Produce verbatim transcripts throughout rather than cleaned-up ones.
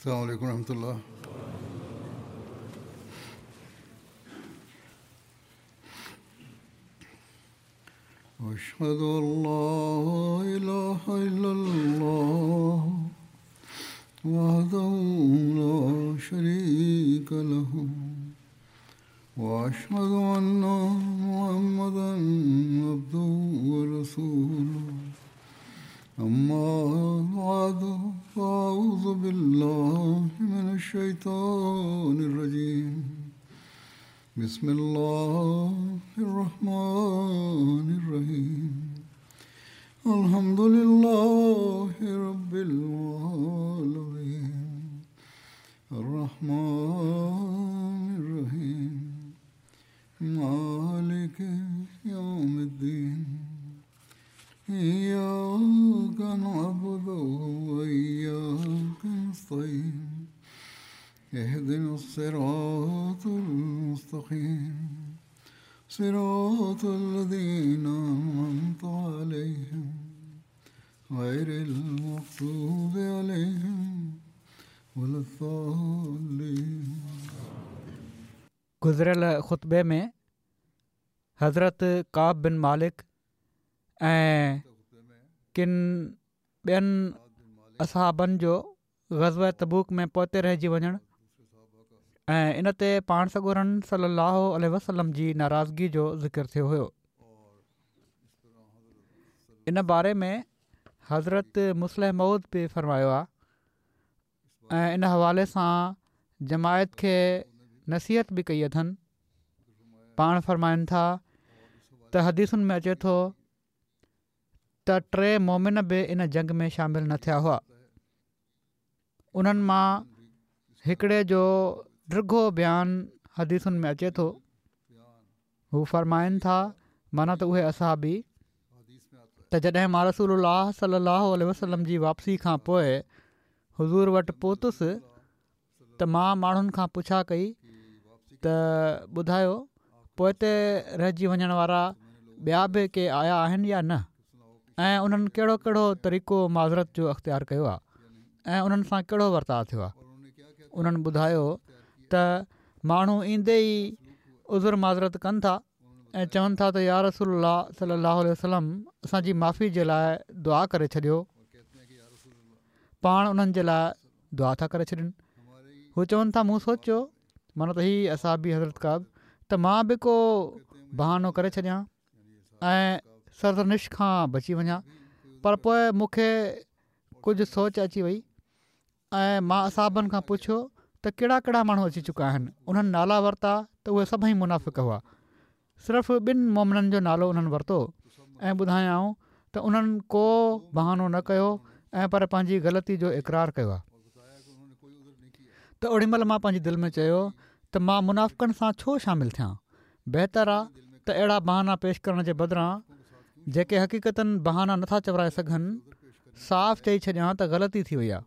अस्सलाम वालेकुम रहमतुल्लाह। अशहदु अल्ला इलाहा इल्लल्लाह वहदहु ला शरीका लहु व अशहदु अन्ना मुहम्मदन अब्दुहु व रसूलुहु। अम्मा बादु फ़अऊज़ु बिल्लाहि मिनश शैतानिर रजीम। बिस्मिल्लाहिर रहमानिर रहीम। अल्हम्दुलिल्लाहि रब्बिल आलमीन अर्रहमानिर रहीम मालिकि यौमिद्दीन। इय्याका नअबुदु व इय्याका नस्तईन। इहदिनस सिरातल मुस्तक़ीम सिरातल लज़ीना अनअमता अलैहिम गैरिल मग़ज़ूबि अलैहिम वलद्दाल्लीन। गुज़िरियल ख़ुतबे में हज़रत काब बिन मालिक ऐं किन ॿियनि असहाबनि जो ग़ज़वा तबूक में पहुते रहिजी वञणु ऐं इन ते पाण सॻोरन सल्लल्लाहु अलैहि वसल्लम जी नाराज़गी जो ज़िक्र थियो हुयो। इन बारे में हज़रत मुस्लिह मऊद बि फ़रमायो आहे ऐं इन हवाले सां जमायत खे नसीहत बि कई अथनि। पाण फ़रमाइनि था त हदीसुनि में अचे थो त टे मोमिन बि इन जंग में शामिलु न थिया हुआ। उन्हनि मां हिकिड़े जो ड्रिघो बयानु हदीसुनि में अचे थो। हू फ़रमाइनि था माना त उहे असहाबी त जॾहिं मां रसूलुल्लाह सल्लल्लाहु अलैहि वसल्लम जी वापसी खां पोइ हुज़ूर वटि पहुतुसि त मां माण्हुनि खां पुछा कई त ॿुधायो पोइते रहिजी वञण वारा ॿिया बि के आया आहिनि या न, ऐं उन्हनि कहिड़ो कहिड़ो तरीक़ो माज़रत जो अख़्तियार कयो आहे ऐं उन्हनि सां कहिड़ो वर्ताव थियो आहे। उन्हनि ॿुधायो त माण्हू ईंदे ई उज़ुर माज़रत कनि था ऐं चवनि था त या रसूलल्लाह सल्लल्लाहु अलैहि वसल्लम असांजी माफ़ी जे लाइ दुआ करे छॾियो। पाण उन्हनि जे लाइ दुआ था करे छॾनि। हू चवनि था मूं सोचियो माना त हीअ असहाबी हज़रत काब त मां बि को बहानो करे छॾियां ऐं सरज़निश खां बची वञा, पर पोइ मूंखे कुझु सोच अची वई ऐं मां असहाबनि खां पुछियो त कहिड़ा कहिड़ा माण्हू अची चुका आहिनि। उन्हनि नाला वरिता त उहे सभई मुनाफ़िक़ हुआ। सिर्फ़ु ॿिनि मोमिननि जो नालो उन्हनि वरितो ऐं ॿुधायाऊं त उन्हनि को बहानो न कयो ऐं पर पंहिंजी ग़लती जो इक़रार कयो आहे। त ओॾी महिल मां पंहिंजी दिलि में चयो त मां मुनाफ़िक़नि सां छो शामिलु थियां। बहितर आहे त अहिड़ा बहाना पेश करण जे बदिरां जेके हक़ीक़तनि बहाना नथा चवराए सघनि साफ़ चई छॾियां त ग़लती थी वई आहे।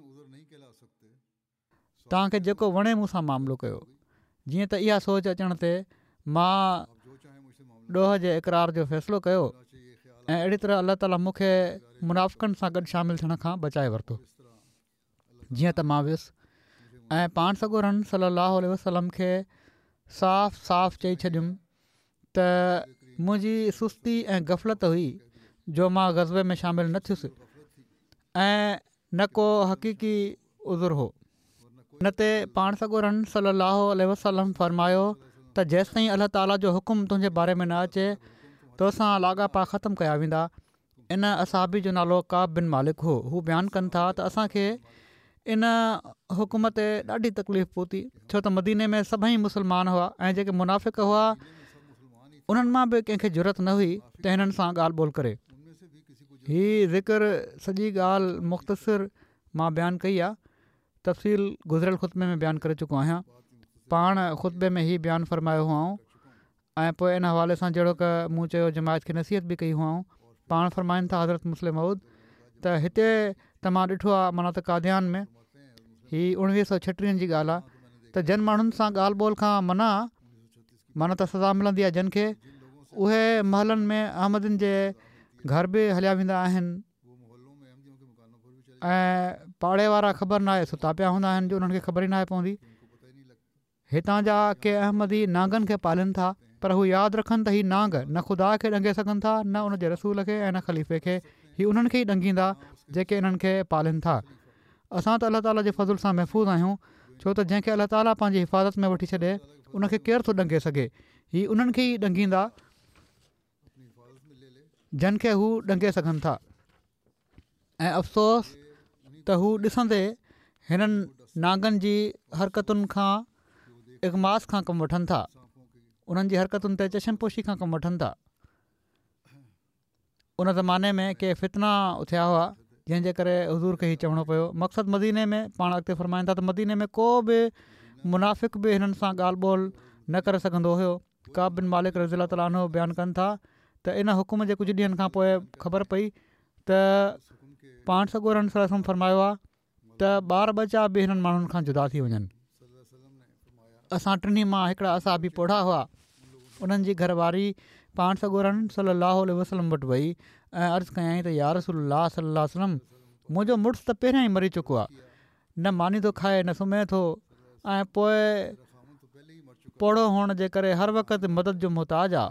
तव्हांखे जेको वणे मूं सां मामिलो कयो। जीअं त इहा सोच अचण ते मां ॾोह जे इक़रार जो फ़ैसिलो कयो ऐं अहिड़ी तरह अलाह ताला मूंखे मुनाफ़िक़नि सां गॾु शामिलु थियण खां बचाए वरितो। जीअं त मां वियुसि ऐं पाण सॻोरन सल्लल्लाहु अलैहि वसल्लम खे साफ़ साफ़ चई छॾियुमि त मुंहिंजी सुस्ती ऐं गफ़लत हुई जो मां ग़ज़वे में शामिलु न थियुसि ऐं न को हक़ीक़ी उज़ुर हो। न ते पाण सॻोरन सल्लल्लाहु अलैहि वसल्लम फ़रमायो त जेसि ताईं अलाह ताला जो हुकुम तुंहिंजे बारे में न अचे तोसां लाॻापा ख़तमु कया वेंदा। इन असहाबी जो नालो काब बिन मालिक हो। हू बयानु कनि था त असांखे इन हुकुम ते ॾाढी तकलीफ़ पहुती छो त मदीने में सभई मुस्लमान हुआ ऐं जेके मुनाफ़िक़ हुआ उन्हनि मां बि कंहिंखे ज़रूरत न हुई त हिननि सां ॻाल्हि ॿोल करे। हीअ ज़िक्र सॼी ॻाल्हि मुख़्तसिर मां बयानु कई आहे। तफ़सील गुज़िरियल ख़ुतबे में बयानु करे चुको आहियां। पाण ख़ुतबे में हीअ बयानु फ़रमायो हुआऊं ऐं पोइ इन हवाले सां जहिड़ो की मूं चयो जमायत खे नसीहत बि कई हुआऊं। पाण फ़रमाइनि था हज़रत मुस्लिम मऊद त हिते त मां ॾिठो आहे माना त कादियान में हीअ उणिवीह सौ छटीह जी ॻाल्हि आहे त जिन माण्हुनि सां ॻाल्हि ॿोल खां मना माना त सज़ा मिलंदी आहे जिन खे उहे महलनि में अहमदनि जे घर बि हलिया वेंदा आहिनि ऐं पाड़े वारा ख़बर न आहे सुता पिया हूंदा आहिनि जो उन्हनि खे ख़बर ई न आहे पवंदी। हितां जा के अहमदी नांगनि खे पालनि था, पर हू यादि रखनि त हीअ नांग न ख़ुदा खे ॾंगे सघनि था, न उन जे रसूल खे ऐं न ख़लीफ़े खे। हीअ उन्हनि खे ई ॾंगींदा जेके इन्हनि खे पालनि था। असां त अलाह ताला जे फज़ुल सां महफ़ूज़ आहियूं, छो त जंहिंखे अलाह ताला पंहिंजी हिफ़ाज़त में वठी छॾे उनखे केरु थो ॾंगे सघे। हीअ उन्हनि खे ई ॾंगींदा जिन खे हू ॾंगे सघनि था। ऐं अफ़सोस त हू ॾिसंदे हिननि नांगनि जी हरकतुनि खां इग़मास खां कमु वठनि था, उन्हनि जी हरकतुनि ते चशमपोशी खां कमु वठनि था। उन ज़माने में के फितना थिया हुआ जंहिंजे करे हज़ूर खे ई चवणो पियो। मक़सदु मदीने में पाण अॻिते फ़रमाईनि था त मदीने में को बि मुनाफ़िक़ बि हिननि सां ॻाल्हि ॿोल न करे सघंदो हुयो। काब बिन मालिक रज़ी अल्लाह ताला अन्हु बयानु कनि था त इन हुकुम जे कुझु ॾींहंनि खां पोइ ख़बर पई त पाण सॻोरनि सलम फ़रमायो आहे त ॿार बचा बि हिननि माण्हुनि खां जुदा थी वञनि। असां टिनी मां हिकिड़ा असां बि पोढ़ा हुआ, उन्हनि जी घरवारी पाण सॻोरनि सलाहु वसलम वटि वई ऐं अर्ज़ु कयईं त या रसूलल्लाह सलाहु वसलम, मुंहिंजो मुड़ुसु त पहिरियां ई मरी चुको आहे, न मानी थो खाए न सुम्हे थो, ऐं पोइ पोढ़ो हुअण जे करे हर वक़्तु मदद जो मुहताज आहे।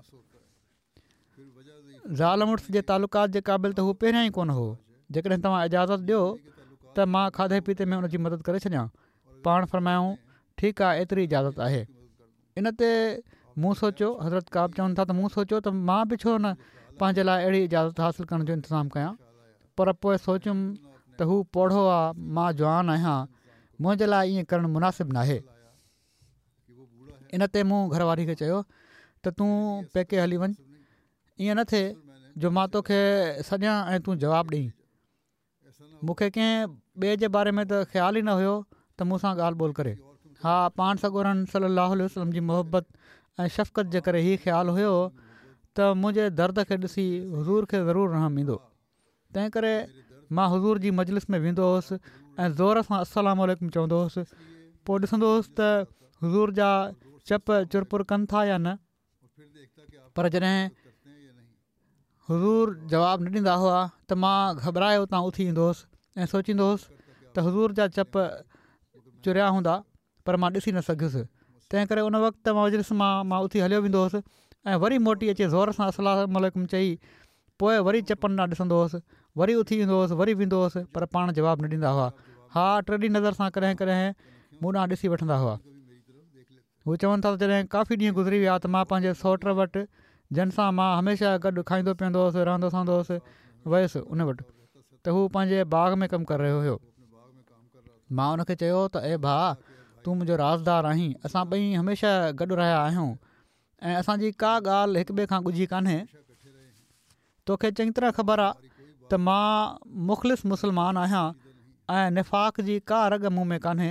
ज़ाल मुड़ुस जे तालुकात जे क़ाबिल त हू पहिरियां ई कोन हो। जेकॾहिं तव्हां इजाज़त ॾियो त मां खाधे पीते में उनजी मदद करे छॾियां। पाण फ़रमायूं ठीकु आहे, एतिरी इजाज़त आहे। इन ते मूं सोचियो, हज़रत काब चवनि था त मूं सोचियो त मां बि छो न पंहिंजे लाइ अहिड़ी इजाज़त हासिलु करण जो इंतज़ामु कयां, पर पोइ सोचियुमि त हू पोढ़ो आहे, मां जवान आहियां, मुंहिंजे लाइ ईअं करणु मुनासिबु न आहे। इन ते मूं घरवारी खे चयो त तूं पेके हली वञ, ईअं न थिए जो मां तोखे सॼां ऐं तूं जवाबु ॾेई। मूंखे कंहिं ॿिए जे बारे में त ख़्यालु ई न हुयो त मूंसां ॻाल्हि ॿोल करे। हा, पाण सॻोरनि सलाहु वसलम जी मोहबत ऐं शफ़क़त जे करे हीउ ख़्यालु हुयो त मुंहिंजे दर्द खे ॾिसी हुज़ूर खे ज़रूरु रहम ईंदो। तंहिं करे मां हुज़ूर जी मजलिस में वेंदो हुउसि ऐं ज़ोर सां अस्सलामु अलैकुम चवंदो हुउसि। पोइ ॾिसंदो हुउसि त हुज़ूर जा चप चुरपुर कनि था या न, पर जॾहिं हुज़ूर जवाबु न ॾींदा हुआ त मां घबराए उतां उथी ईंदो हुउसि ऐं सोचींदो हुउसि त हुज़ूर जा चप चुरिया हूंदा, पर मां ॾिसी न सघियुसि। तंहिं करे उन वक़्तु मजलिस मां मां उथी हलियो वेंदो हुउसि ऐं वरी मोटी अचे ज़ोर सां अस्सलामु अलैकुम चई, पोइ वरी चपनि ॾांहुं ॾिसंदो हुउसि, वरी उथी ईंदो हुउसि, वरी वेंदो हुउसि, पर पाण जवाबु न ॾींदा हुआ। हा, टी नज़र सां कॾहिं कॾहिं मूं ॾांहुं ॾिसी वठंदा हुआ। हू चवनि था त जॾहिं काफ़ी ॾींहं गुज़री विया त मां पंहिंजे सौट वटि, जंहिं सां मां हमेशह गॾु खाईंदो पीअंदो हुउसि, रहंदो सहंदो हुउसि, वियुसि उन वटि, त हू पंहिंजे बाग़ में कमु करे रहियो हुयो। मां उनखे चयो त ए भाउ, तूं मुंहिंजो राज़दार आहीं, असां ॿई हमेशह गॾु रहिया आहियूं ऐं असांजी का ॻाल्हि हिक ॿिए खां ॻुझी कान्हे। तोखे चङी तरह ख़बर आहे त मां मुख़लिस मुस्लमान आहियां ऐं निफ़ाक़ जी का रग मूं में कान्हे।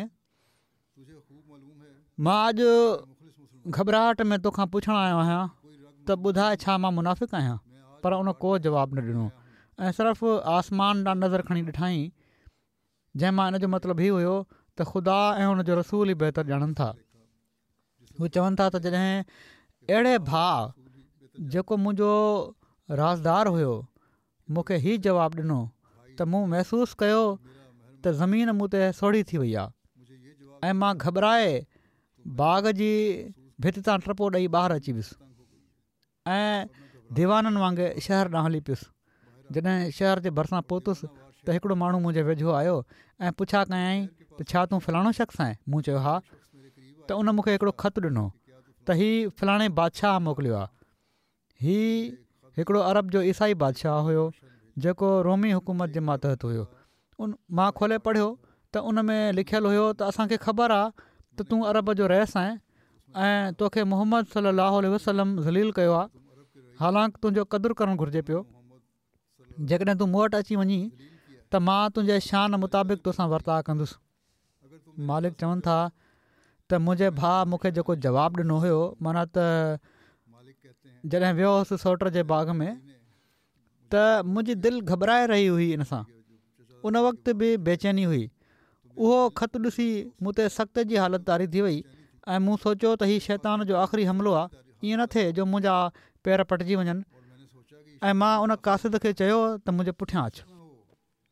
मां अॼु घबराहट में तोखां पुछणु आयो आहियां त ॿुधाए छा मां मुनाफ़िक़ आहियां, पर उन को जवाबु न ॾिनो ऐं सिर्फ़ु आसमान ॾांहुं नज़र खणी ॾिठाई, जंहिंमां इन जो मतिलबु हीउ हुयो त ख़ुदा ऐं हुन जो रसूल ई बहितर ॼाणनि था। हू चवनि था त जॾहिं अहिड़े भाउ जेको मुंहिंजो राज़दार हुयो मूंखे हीउ जवाबु ॾिनो त मूं महसूसु कयो त ज़मीन मूं ते सोढ़ी थी वई आहे ऐं मां घबराए बाग़ जी भित तां टपो ॾेई ॿाहिरि अची वियुसि ऐं दीवाननि वांगुरु शहर ॾांहुं हली पियुसि। जॾहिं शहर जे भरिसां पहुतुसि त हिकिड़ो माण्हू मुंहिंजे वेझो आयो ऐं पुछा कयईं त छा तूं फलाणो शख़्स आहीं? मूं चयो हा। त उन मूंखे हिकिड़ो ख़तु ॾिनो त हीउ फलाणे बादशाह मोकिलियो आहे। हीउ हिकिड़ो अरब जो ईसाई बादशाह हुयो जेको रोमी हुकूमत जे मातहत हुयो। उन मां खोले पढ़ियो त उन में लिखियलु हुयो त असांखे ख़बर आहे त तूं अरब जो रहिस आहीं ऐं तोखे मोहम्मद सलाहु वसलम ज़लील कयो आहे, हालांकि तुंहिंजो क़दुरु करणु घुरिजे पियो। जेकॾहिं तूं मूं वटि अची वञी त मां तुंहिंजे शान मुताबिक़ तोसां वर्ताउ कंदुसि। मालिक चवनि था त मुंहिंजे भाउ मूंखे जेको जवाबु ॾिनो हुयो, माना त जॾहिं वियो हुउसि सौट जे बाग़ में, त मुंहिंजी दिलि घबराए रही हुई इन सां। उन वक़्तु बि बेचैनी हुई। उहो ख़तु ॾिसी मूं ते सख़्त जी हालत तारी थी वई ऐं मूं सोचियो त हीउ शैतान जो आख़िरी हमिलो आहे, ईअं न थिए जो मुंहिंजा पेर पटिजी वञनि। ऐं मां उन कासिद खे चयो त मुंहिंजे पुठियां अचु।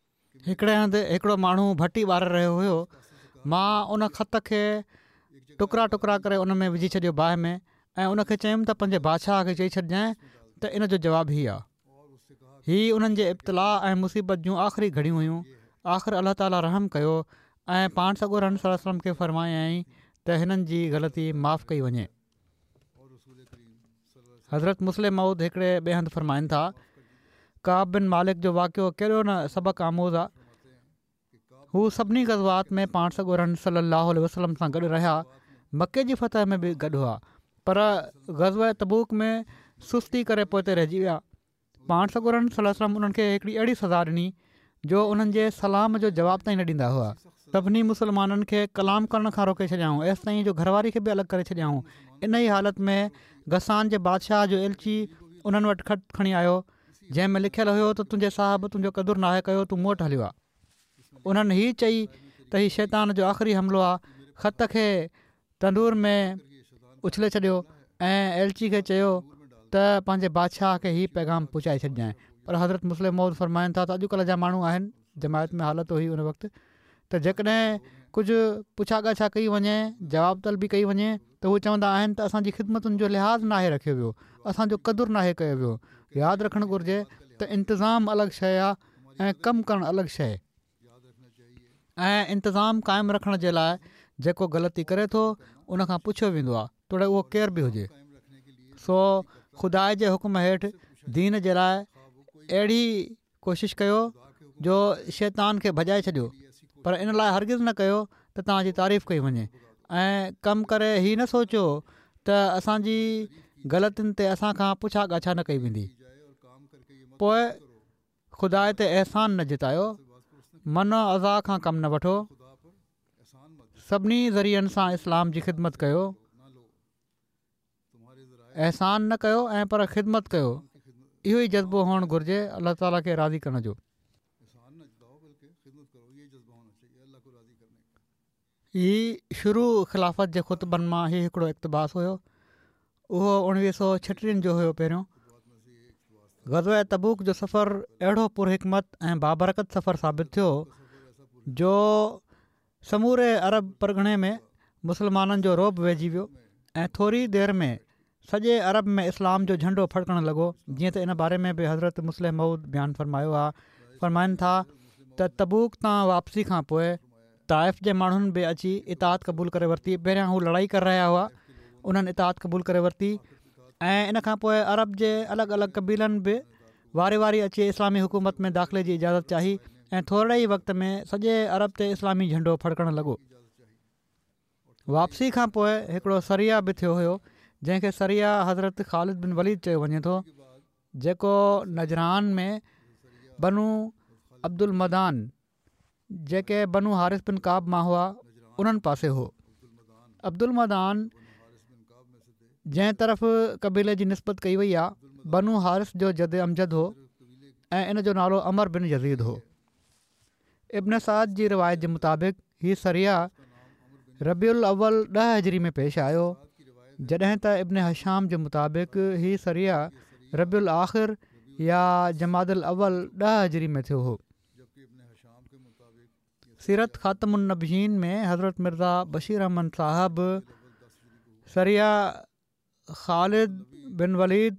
हिकिड़े हंधि हिकिड़ो माण्हू भटी ॿारे रहियो हुयो। मां उन ख़त खे टुकड़ा टुकड़ा करे उन में विझी छॾियो बाहि में ऐं उनखे चयुमि त पंहिंजे बादशाह खे चई छॾिजांइ त इन जो जवाबु हीउ आहे। हीअ उन्हनि जे इब्तिला ऐं मुसीबत जूं आख़िरी घड़ियूं हुयूं। आख़िर अलाह ताला रहम कयो ऐं पाण सॻोरम सल्लल्लाहु अलैहि वसल्लम खे फ़रमायाईं त हिननि जी ग़लती माफ़ु कई वञे। हज़रत मुस्लिम मऊद हिकिड़े ॿिए हंधि फ़रमाइनि था, काब बिन मालिक जो वाक़ियो कहिड़ो न सबक़ु आमोज़ आहे। हू सभिनी ग़ज़वात में पाण सॻोरम सल्लल्लाहु अलैहि वसल्लम सां गॾु रहिया। मके जी फतह में बि गॾु हुआ, पर ग़ज़वा तबूक में सुस्ती करे पोइ रहिजी विया। पाण सॻोरम सल्लल्लाहु अलैहि वसल्लम उन्हनि खे हिकिड़ी अहिड़ी सज़ा ॾिनी जो उन्हनि जे सलाम जो जवाबु ताईं न ॾींदा हुआ। सभिनी मुस्लमाननि खे कलाम करण खां रोके छॾियाऊं, एसि ताईं जो घरवारी खे बि अलॻि करे छॾियाऊं। इन ई हालत में गसान जे बादशाह जो एलची उन्हनि वटि ख़त खणी आयो जंहिं में लिखियलु हुयो त तुंहिंजे साहिबु तुंहिंजो क़दुरु नाहे कयो, तूं मूं वटि हलियो आहे। उन्हनि हीअ चई त हीउ शैतान जो आख़िरी हमिलो आहे। ख़त खे तंदूर में उछले छॾियो ऐं एलची खे चयो त पंहिंजे बादशाह खे हीउ पैगाम पहुचाए छॾिजांइ। पर हज़रत मुस्लिम मौद फ़रमाइनि था त अॼुकल्ह जा माण्हू आहिनि, जमायत में हालत हुई उन वक़्तु, त जेकॾहिं कुझु पुछा ॻाछा कई वञे, जवाब तलबी कई वञे त उहे चवंदा आहिनि त असांजी ख़िदमतुनि जो लिहाज़ नाहे रखियो वियो, असांजो क़दुरु नाहे कयो वियो। यादि रखणु घुरिजे त इंतिज़ामु अलॻि शइ आहे ऐं कमु करणु अलॻि शइ। ऐं इंतिज़ामु क़ाइमु रखण जे लाइ जेको ग़लती करे थो उनखां पुछियो वेंदो आहे, तोड़े उहो केर बि हुजे। सो ख़ुदा जे हुकुम हेठि दीन जे लाइ अहिड़ी कोशिशि कयो जो शैतान खे भॼाए छॾियो, पर इन लाइ हरगिज़ न कयो त तव्हांजी तारीफ़ कई वञे। ऐं कमु करे हीअ न सोचियो त असांजी ग़लतियुनि ते असांखां पुछा ॻाछा न कई वेंदी। पोइ ख़ुदा ते अहसान न जितायो, मन अज़ा खां कमु न वठो, सभिनी ज़रियनि सां इस्लाम जी ख़िदमत कयो। अहसान न कयो ऐं पर ख़िदमत कयो, इहो ई जज़्बो हुअणु घुरिजे अलाह ताला खे राज़ी करण जो। हीउ शुरू ख़िलाफ़त जे ख़ुतबनि मां हीउ हिकिड़ो इक़्तिबास हुयो। उहो उणिवीह सौ छटीहनि जो हुयो। पहिरियों ग़ज़वा तबूक जो सफ़रु अहिड़ो पुरहिकमत ऐं बाबरकत सफ़रु साबित थियो जो समूरे अरब परगिणे में मुस्लमाननि जो रोब वेहिजी वियो ऐं थोरी देरि में सॼे अरब में इस्लाम जो झंडो फड़कणु लॻो। जीअं त इन बारे में बि हज़रत मुस्लिम मऊद बयानु फ़रमायो आहे। फ़रमाइनि था त तबूक तां वापसी खां पोइ ताइफ़ जे माण्हुनि बि अची इताद क़बूल करे वरिती। पहिरियां हू लड़ाई करे रहिया हुआ, उन्हनि इताद क़बूल करे वरिती ऐं इन खां पोइ अरब जे अलॻि अलॻि क़बीलनि बि वारी वारी अची इस्लामी हुकूमत में दाख़िले जी इजाज़त चाही ऐं थोरे ई वक़्त में सॼे अरब ते इस्लामी झंडो फड़कणु लॻो। वापसी खां पोइ हिकिड़ो सरिया बि थियो हुयो जंहिंखे सरिया हज़रत ख़ालिद बिन वलीद चयो वञे थो, जेको नजरान में बनू अब्दुल मदान जेके बनू हारिस बिन काब मां हुआ उन्हनि पासे हो। अब्दुल मदान जंहिं तरफ़ क़बीले जी निस्बत कई वई आहे, बनू हारिस जो जद अमजद हो ऐं इन जो नालो अमर बिन यज़ीद हो। इब्न साद जी रिवायत जे मुताबिक़ हीउ सरिया रबीउल अव्वल ॾह हिजरी में पेश आयो, जॾहिं त इब्न हशाम जे मुताबिक़ हीउ सरिया रबीउल आख़िर या जमादुल अव्वल ॾह हिजरी में थियो हो। सीरत ख़ातमुन नबीयीन में हज़रत मिर्ज़ा बशीर अहमद साहब सरिया ख़ालिद बिन वलीद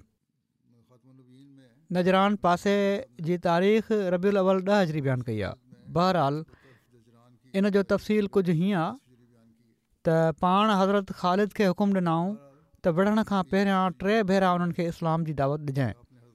नजरान पासे जी तारीख़ रबीउल अव्वल ॾह हिजरी बयानु कई आहे। बहरहाल इन जो तफ़सील कुझु हीअं आहे त पाण हज़रत ख़ालिद खे हुकुम ॾिनऊं त विढ़ण खां पहिरियां टे भेरा उन्हनि खे इस्लाम जी दावत ॾिजांइ।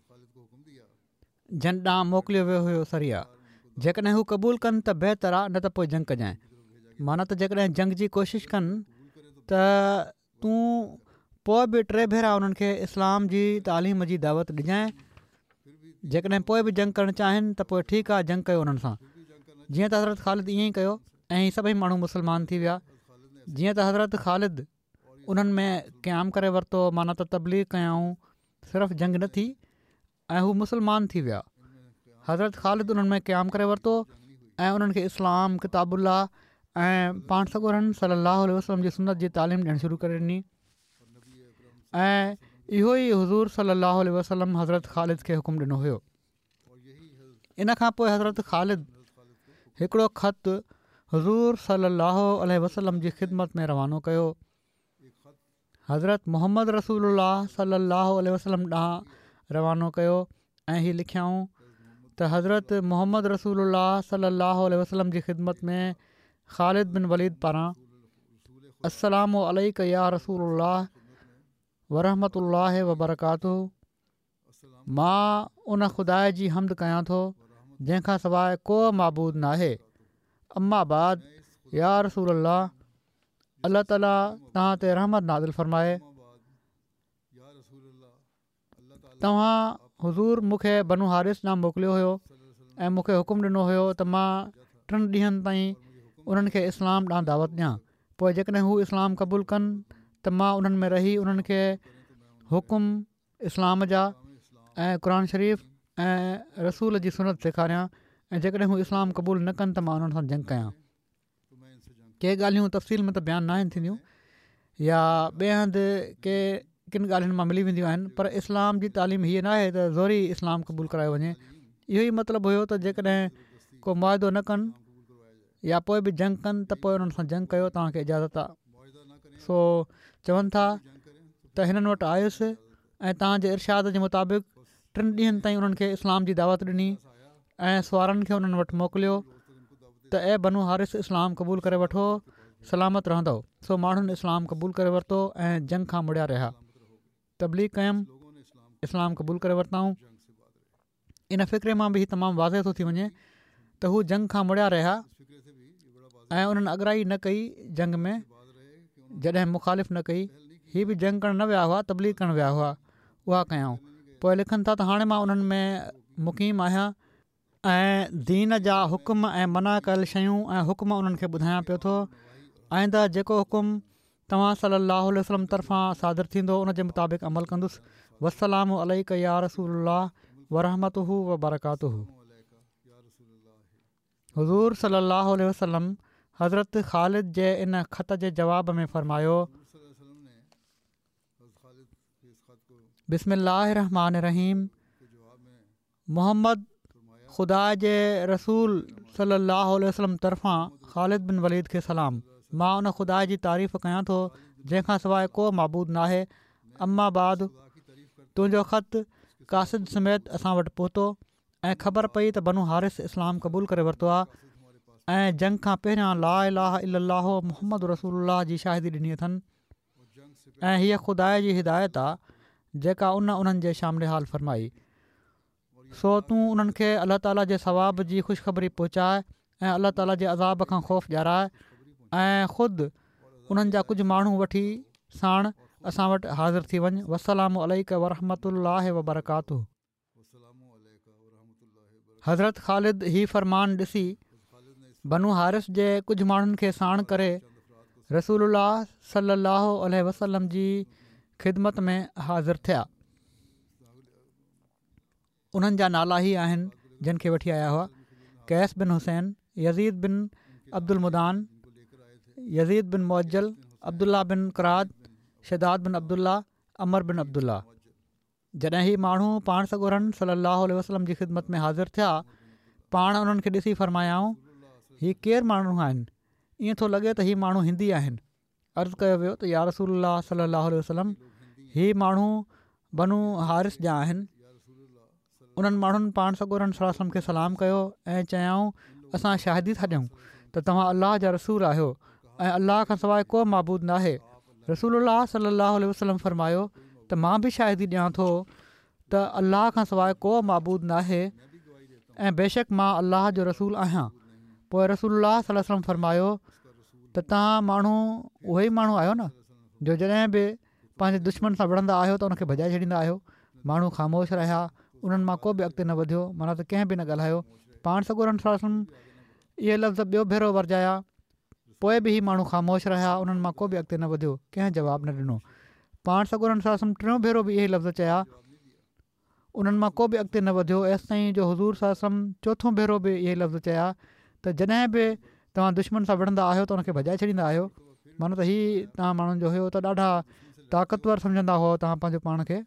जन ॾांहुं मोकिलियो वियो हुयो सरिया, जेकॾहिं हू क़बूल कनि त बहितर आहे, न त पोइ जंग कजांइ। माना त जेकॾहिं जंग जी कोशिशि कनि त तूं पोइ बि टे भेरा उन्हनि खे इस्लाम जी तालीम जी दावत ॾिजांइ। जेकॾहिं पोइ बि जंग करणु चाहिनि त पोइ ठीकु आहे, जंग कयो उन्हनि सां। जीअं त हज़रत ख़ालिद ईअं ई कयो ऐं सभई माण्हू मुस्लमान थी विया। जीअं त हज़रत ख़ालिद उन्हनि में क़याम करे वरितो, माना त तबलीग कयाऊं, सिर्फ़ु जंग न थी ऐं हू मुस्लमान थी विया। हज़रत ख़ालिद उन्हनि में क़याम करे वरितो ऐं उन्हनि खे इस्लाम, किताबुल्लाह ऐं पाण सॻोरम सल्लल्लाहु अलैहि वसल्लम जी सुन्नत जी तालीम ॾियणु शुरू करे ॾिनी ऐं इहो ई हुज़ूर सल्लल्लाहु अलैहि वसल्लम हज़रत ख़ालिद खे हुकुम ॾिनो हुयो। इन खां पोइ हज़रत ख़ालिद हिकिड़ो ख़त हज़ूर सलाहु अलैहि वसल्लम जी ख़िदमत में रवानो कयो। हज़रत मोहम्मद रसूलुल्लाह सलाहु अलैहि वसल्लम ॾांहुं रवानो कयो ऐं हीअ लिखियाऊं त हज़रत मोहम्मद रसूलुल्लाह सलाहु अलैहि वसल्लम जी ख़िदमत में ख़ालिद बिन वलीद पारां अस्सलामु अलैका या रसूलुल्लाह वरहमतुल्लाहि वबरकातुहू। मां उन ख़ुदा जी हम्द कयां थो जंहिंखां सवाइ को माबूद न आहे। अम्मा बाद या रसूलुल्लाह, अल्लाह ताला तव्हां ते रहमत नाज़िल फ़रमाए। तव्हां हुज़ूर मूंखे बनु हारिस ॾांहुं मोकिलियो हुयो ऐं मूंखे हुकुम ॾिनो हुयो त मां टिनि ॾींहंनि ताईं उन्हनि खे इस्लाम ॾांहुं दावत ॾियां। पोइ जेकॾहिं हू इस्लाम क़बूलु कनि त मां उन्हनि में रही उन्हनि खे हुकुम इस्लाम जा ऐं क़ुर शरीफ़ ऐं रसूल जी सुनत सेखारियां ऐं जेकॾहिं हू इस्लाम क़बूलु न कनि त मां उन्हनि सां जंग कयां। के ॻाल्हियूं तफ़सील में त बयानु न आहिनि थींदियूं या ॿिए हंधि के किन ॻाल्हियुनि मां मिली वेंदियूं आहिनि, पर इस्लाम जी तालीम हीअ न आहे त ज़ोरी इस्लाम क़बूलु करायो वञे। इहो ई मतिलबु हुयो त जेकॾहिं को मुआदो न कनि या पोइ बि जंग कनि त पोइ उन्हनि सां जंग कयो, तव्हांखे इजाज़त आहे। सो चवनि था त हिननि वटि आयुसि ऐं तव्हांजे इरशाद जे मुताबिक़ टिनि ॾींहंनि ताईं उन्हनि खे इस्लाम जी दावत ॾिनी ऐं सुवारनि खे उन्हनि वटि मोकिलियो त ए बनू हारिस इस्लाम क़बूलु करे वठो, सलामत रहंदो। सो माण्हुनि इस्लाम क़बूलु करे वरितो ऐं जंग खां मुड़िया रहिया। तबलीग कयमि, इस्लाम क़बूलु करे वरिताऊं। इन फ़िक्रे मां बि तमामु वाज़े थो थी वञे त हू जंग खां मुड़िया रहिया ऐं उन्हनि अॻराई न कई जंग में, जॾहिं मुखालिफ़ न कई। हीअ बि जंग करणु न विया हुआ, तबलीग करणु विया हुआ, उहा कयऊं। पोइ लिखनि था त हाणे मां उन्हनि में मुक़ीम आहियां ऐं दीन जा हुकुम ऐं मना कयल शयूं ऐं हुकुम उन्हनि खे ॿुधायां पियो थो। आईंदा जेको हुकुम तव्हां सलाहु अलैहि वसल्लम तरफ़ां सादिर थींदो उन जे मुताबिक़ अमल कंदुसि। वस्सलामु अलैका या रसूलुल्लाह वरहमतुहू वबरकातुहू। हुज़ूर सलाहु अलैहि वसल्लम हज़रत ख़ालिद जे इन ख़त जे जवाब में फ़रमायो, बिस्मिल्लाहिर रहमानिर रहीम। मोहम्मद ख़ुदा जे रसूल सलाहु अलैहि वसल्लम तरफ़ां ख़ालिद बिन वलीद खे सलाम। मां उन ख़ुदा जी तारीफ़ कयां थो जंहिंखां सवाइ को माबूद न आहे। अम्मा बाद, तुंहिंजो ख़त कासिद समेत असां वटि पहुतो ऐं ख़बर पई त बनू हारिस इस्लाम क़बूलु करे वरितो आहे ऐं जंग खां पहिरियां ला इलाहा इल्लल्लाह मुहम्मद रसूलुल्लाह जी शाहिदी ॾिनी अथनि ऐं हीअ ख़ुदा जी हिदायत आहे जेका उन उन्हनि जे शामिल हाल फ़रमाई। सो तूं उन्हनि खे अलाह ताला जे सवाब जी ख़ुशख़बरी पहुचाए ऐं अलाह ताला जे अज़ाब खां ख़ौफ़ ॾियाराए ऐं ख़ुदि उन्हनि जा कुझु माण्हू वठी साण असां वटि हाज़िर थी वञ। वस्सलामु अलैका वरहमतुल्लाहि वबरकातुहू। हज़रत ख़ालिद ही फ़रमान ॾिसी बनू हारिस जे कुझु माण्हुनि खे साण करे रसूलुल्लाह सलाहु अलैहि वसल्लम जी ख़िदमत में हाज़िर थिया। उन्हनि जा नाला ई आहिनि जिन खे वठी आया हुआ: कैस बिन हुसैन, यज़ीद बिन अब्दुल मुदान, यज़ीद बिन मुअज्जल, अब्दुल्ला बिन क़राद, शदाद बिन अब्दुल्ला, अमर बिन अब्दुल्ला। जॾहिं ही माण्हू पाण सॻोरनि सलाहु अलैहि वसल्लम जी ख़िदमत में हाज़िर थिया, पाण उन्हनि खे ॾिसी फ़रमायाऊं, हीअ केरु माण्हू आहिनि? ईअं थो लॻे त हीअ माण्हू हिंदी आहिनि। अर्ज़ु कयो वियो त या रसूलुल्लाह सलाहु अलैहि वसल्लम, हीअ माण्हू बनू हारिस जा आहिनि। उन्हनि माण्हुनि पाण सॻोरनि सल्लल्लाहु अलैहि वसल्लम खे सलाम कयो ऐं चयाऊं, असां शाहिदी था ॾियूं त तव्हां अलाह जा रसूल आहियो ऐं अलाह खां सवाइ को माबूद न आहे। रसूलुल्लाह सलाहु अलैहि वसल्लम फ़रमायो त मां बि शाहिदी ॾियां थो त अलाह खां सवाइ को माबूद न आहे ऐं बेशक मां अलाह जो रसूल आहियां। पोइ रसूलुल्लाह सल्लल्लाहु अलैहि वसल्लम फ़रमायो त तव्हां माण्हू उहे ई माण्हू आहियो न जो जॾहिं बि पंहिंजे दुश्मन सां विढ़ंदा आहियो त उनखे भॼाए छॾींदा आहियो। माण्हू ख़ामोश रहिया, उन्हनि मां को बि अॻिते न वधियो, माना त कंहिं बि न ॻाल्हायो। पाण सॻोरनि सल्लल्लाहु अलैहि वसल्लम इहे लफ़्ज़ ॿियो भेरो वरजाया, पोइ बि ही माण्हू ख़ामोश रहिया, उन्हनि मां को बि अॻिते न वधियो, कंहिं जवाबु न ॾिनो। पाण सॻोरनि सल्लल्लाहु अलैहि वसल्लम टियों भेरो बि इहे लफ़्ज़ चया, उन्हनि मां को बि अॻिते न वधियो। एसि ताईं जो हज़ूर सल्लल्लाहु अलैहि वसल्लम चोथों भेरो बि इहे लफ़्ज़ चया त जॾहिं बि तव्हां दुश्मन सां विढ़ंदा आहियो त उनखे भॼाए छॾींदा आहियो। माना त हीअ तव्हां माण्हुनि जो हुयो त ॾाढा ताक़तवर सम्झंदा हुओ तव्हां पंहिंजो पाण खे।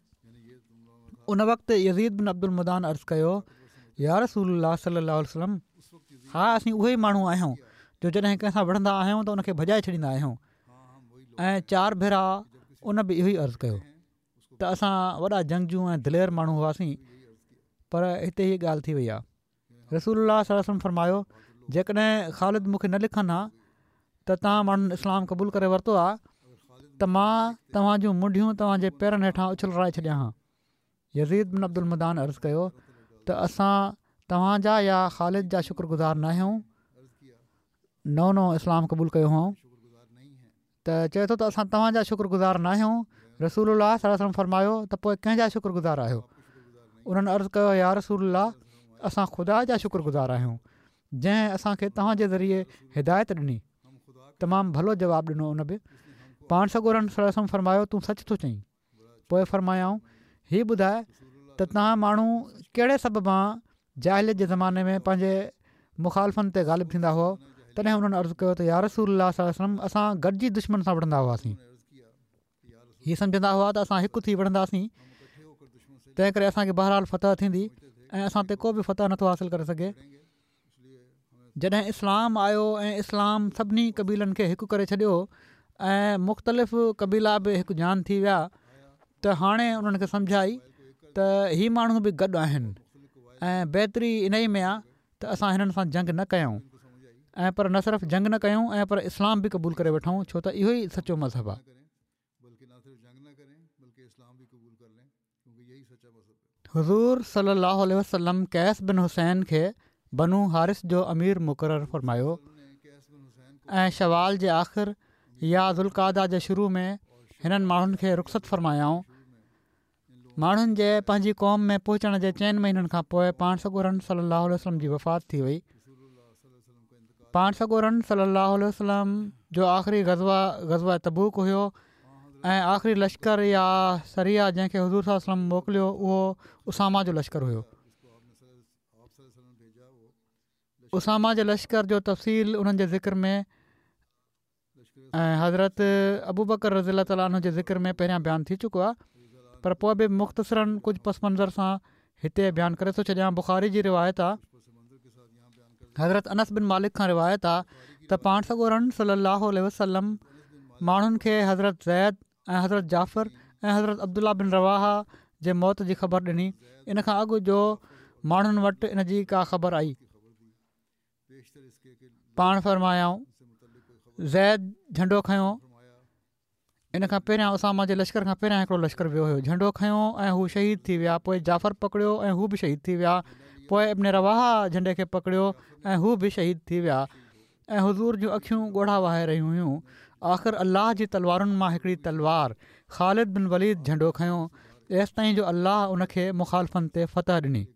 उन वक़्तु यज़ीद बिन अब्दुल मुदान अर्ज़ु कयो, या रसूलुल्लाह सलाहु अलैहि वसल्लम, हा असीं उहे ई माण्हू आहियूं जो जॾहिं कंहिंसां विढ़ंदा आहियूं त उनखे भॼाए छॾींदा आहियूं। ऐं चारि भेरा उन बि इहो ई अर्ज़ु कयो त असां वॾा जंगजू ऐं दिलेर माण्हू हुआसीं, पर हिते हीअ ॻाल्हि थी वई आहे। रसूलुल्लाह सल्लल्लाहु अलैहि वसल्लम फरमायो, जेकॾहिं ख़ालिद मूंखे न लिखनि हा त तव्हां माण्हुनि इस्लाम क़बूल करे वरितो आहे त मां तव्हां जूं मुंडियूं तव्हांजे पेरनि हेठां उछलराए छॾियां हा। यज़ीद बिन अब्दुल मदान अर्ज़ु कयो त असां तव्हांजा या ख़ालिद जा शुक्रगुज़ार न आहियूं, नओं नओं इस्लाम क़बूल कयो हुओ त चए थो त असां तव्हांजा शुक्रगुज़ार न आहियूं। रसूलुल्लाह सल्लल्लाहु अलैहि वसल्लम फरमायो त पोइ कंहिंजा शुक्रगुज़ार आहियो? उन्हनि अर्ज़ु कयो, या रसूलुल्लाह असां ख़ुदा जा शुक्रगुज़ार आहियूं जंहिं असांखे तव्हांजे ज़रिए हिदायत ॾिनी। तमामु भलो जवाबु ॾिनो उन बि। पाण सॻोरनि सल्लल्लाहु अलैहि वसल्लम फरमायो, तूं सच थो चईं। पोइ फरमायाऊं, हीअ ॿुधाए त तव्हां माण्हू कहिड़े सबबु जाहिलियत जे ज़माने में पंहिंजे मुखालफ़नि ते ग़ालिब थींदा हुओ? तॾहिं उन्हनि अर्ज़ु कयो त या रसूलुल्लाह सल्लल्लाहु अलैहि वसल्लम असां गॾिजी दुश्मन सां विढ़ंदा हुआसीं। हीअ सम्झंदा हुआ त असां हिकु थी विढ़ंदासीं, तंहिं करे असांखे बहरहाल फतह थींदी ऐं असां ते को बि फतह नथो हासिलु करे सघे। जॾहिं इस्लाम आयो ऐं इस्लाम सभिनी क़बीलनि खे हिकु करे छॾियो ऐं मुख़्तलिफ़ क़बीला बि हिकु जान थी विया, त हाणे उन्हनि खे सम्झाई त ही माण्हू बि गॾु आहिनि ऐं बहितरी इन ई में आहे त असां हिननि सां जंग न कयूं, ऐं पर न सिर्फ़ु जंग न कयूं ऐं पर इस्लाम बि क़बूल करे वठूं, छो त इहो ई सचो मज़हब आहे। हुज़ूर सल्लल्लाहु अलैहि वसल्लम कैस बिन हुसैन खे बनू हारिस जो अमीर मुक़ररु फरमायो ऐं शवाल जे आख़िर या ज़ुल्क़ादा जे शुरू में हिननि माण्हुनि खे रुख़सत फरमायाऊं। माण्हुनि जे पंहिंजी क़ौम में पहुचण जे चइनि महीननि खां पोइ पाण सॻोरन सल्लल्लाहु अलैहि वसल्लम जी वफ़ात थी वई। पाण सॻोरन सल्लल्लाहु अलैहि वसल्लम जो आख़िरी ग़ज़वा ग़ज़वा तबूक हुयो ऐं आख़िरी लश्कर या सरिया जंहिंखे हज़ूर सल्लल्लाहु अलैहि वसल्लम मोकिलियो उहो उसामा जो लश्कर हुयो। उसामा जे लश्कर जो तफ़सील उन्हनि जे ज़िक्र में ऐं हज़रत अबू बकर रज़ियल्लाहु ताला अन्हु जे ज़िक्र में पहिरियां बयानु थी चुको आहे, पर पोइ बि मुख़्तसरनि कुझु पस मंज़र सां हिते बयानु करे थो छॾियां। बुख़ारी जी रिवायत आहे, हज़रत अनस बिन मालिक खां रिवायत आहे त पाण सॻोरन सल्लल्लाहु अलैहि वसल्लम माण्हुनि खे हज़रत ज़ैद ऐं हज़रत जाफ़र ऐं हज़रत अब्दुल्ला बिन रवाहा जे मौत जी ख़बर ॾिनी। इन खां अॻु जो माण्हुनि वटि इन जी का ख़बर आई। पाण फरमायाऊं, ज़ैद झंडो खयों, इन खां पहिरियां उसामा जे लश्कर खां पहिरियां हिकिड़ो लश्कर वियो हुयो, झंडो खयों ऐं हू शहीद थी विया। पोइ जाफ़र पकड़ियो ऐं हू बि शहीद थी विया। पोइ इब्न रवाहा झंडे खे पकड़ियो ऐं हू बि शहीद थी विया। ऐं हुज़ूर जूं अखियूं ॻोढ़ा वहाए रहियूं हुयूं। आख़िर अल्लाह जी तलवारुनि मां हिकिड़ी तलवार ख़ालिद बिन वलीद झंडो खयों, एसिताईं जो अल्लाह उनखे मुखालफ़नि ते फ़तह ॾिनी।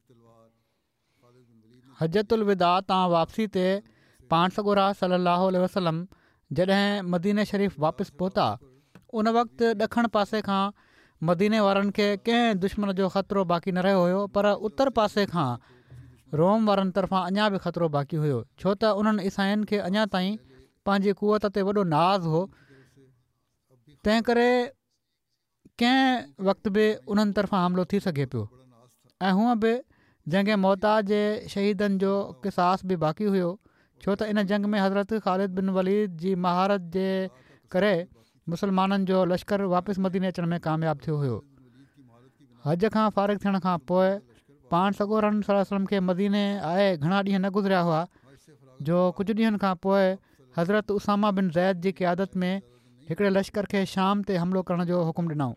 हजतुल विदा तां वापसी ते पाण सॻोरा सल्लल्लाहु अलैहि वसल्लम जॾहिं मदीने शरीफ़ वापसि पहुता, उन वक़्तु ॾखण पासे खां मदीने वारनि खे कंहिं दुश्मन जो ख़तरो बाक़ी न रहियो हुयो, पर उतर पासे खां रोम वारनि तरफ़ां अञा बि ख़तरो बाक़ी हुयो, छो त उन्हनि ईसाइनि खे अञा ताईं पंहिंजी कुवत ते वॾो नाज़ हो। तंहिं करे कंहिं वक़्तु बि उन्हनि तरफ़ां हमिलो थी सघे पियो। ऐं हूअं बि जंग मौता जे शहीदनि जो क़िसास बि बाक़ी हुयो, छो त इन जंग में हज़रत ख़ालिद बिन वलीद जी महारत जे करे मुसलमाननि जो लश्कर वापसि मदीने अचण में कामयाबु थियो हुयो। हज खां फ़ारिग़ थियण खां पोइ पाण सॻोरन सल्लल्लाहु अलैहि वसल्लम खे मदीने आए घणा ॾींहं न गुज़रिया हुआ जो कुझु ॾींहंनि खां पोइ हज़रत उसामा बिन ज़ैद जी क़यादत में हिकिड़े लश्कर खे शाम ते हमिलो करण जो हुकुम ॾिनऊं।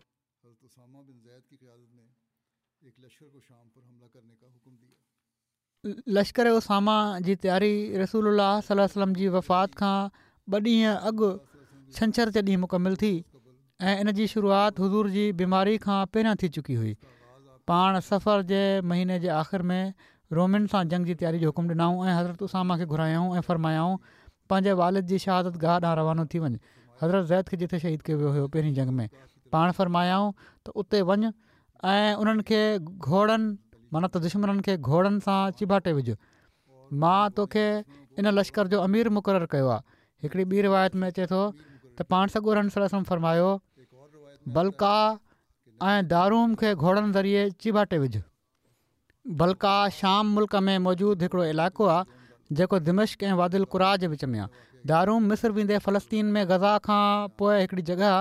लश्कर उसामा जी तयारी रसूलुल्लाह सल्लल्लाहु अलैहि वसल्लम जी वफ़ात खां ॿ ॾींहं अॻु छंछर जे ॾींहुं मुकमिल थी ऐं इन जी शुरूआति हुज़ूर जी बीमारी खां पहिरियां थी चुकी हुई। पाण सफ़र जे महीने जे आख़िर में रोमिन सां जंग जी तयारी जो हुकुम ॾिनऊं ऐं हज़रत उसामा खे घुरायऊं ऐं फरमायाऊं पंहिंजे वालिद जी शहादत गाह ॾांहुं रवानो थी वञे। हज़रत ज़ैद खे जिथे शहीद कयो वियो हुयो पहिरीं जंग में, पाण फरमायाऊं त उते वञ ऐं उन्हनि खे घोड़नि माना त दुश्मननि खे घोड़नि सां चिभाटे विझ। मां तोखे इन लश्कर जो अमीर मुक़ररु कयो आहे। हिकिड़ी ॿी रिवायत में अचे थो त पाण सॻोरन सल्लल्लाहु अलैहि वसल्लम फरमायो, बल्का ऐं दारूम खे घोड़नि ज़रिए चिभाटे विझ। बल्का शाम मुल्क में मौजूदु हिकिड़ो इलाइक़ो आहे जेको दिमश्क ऐं वादिल क़ुरा जे विच में आहे। दारूम मिस्र वेंदे फ़लस्तीन में गज़ा खां पोइ हिकिड़ी जॻह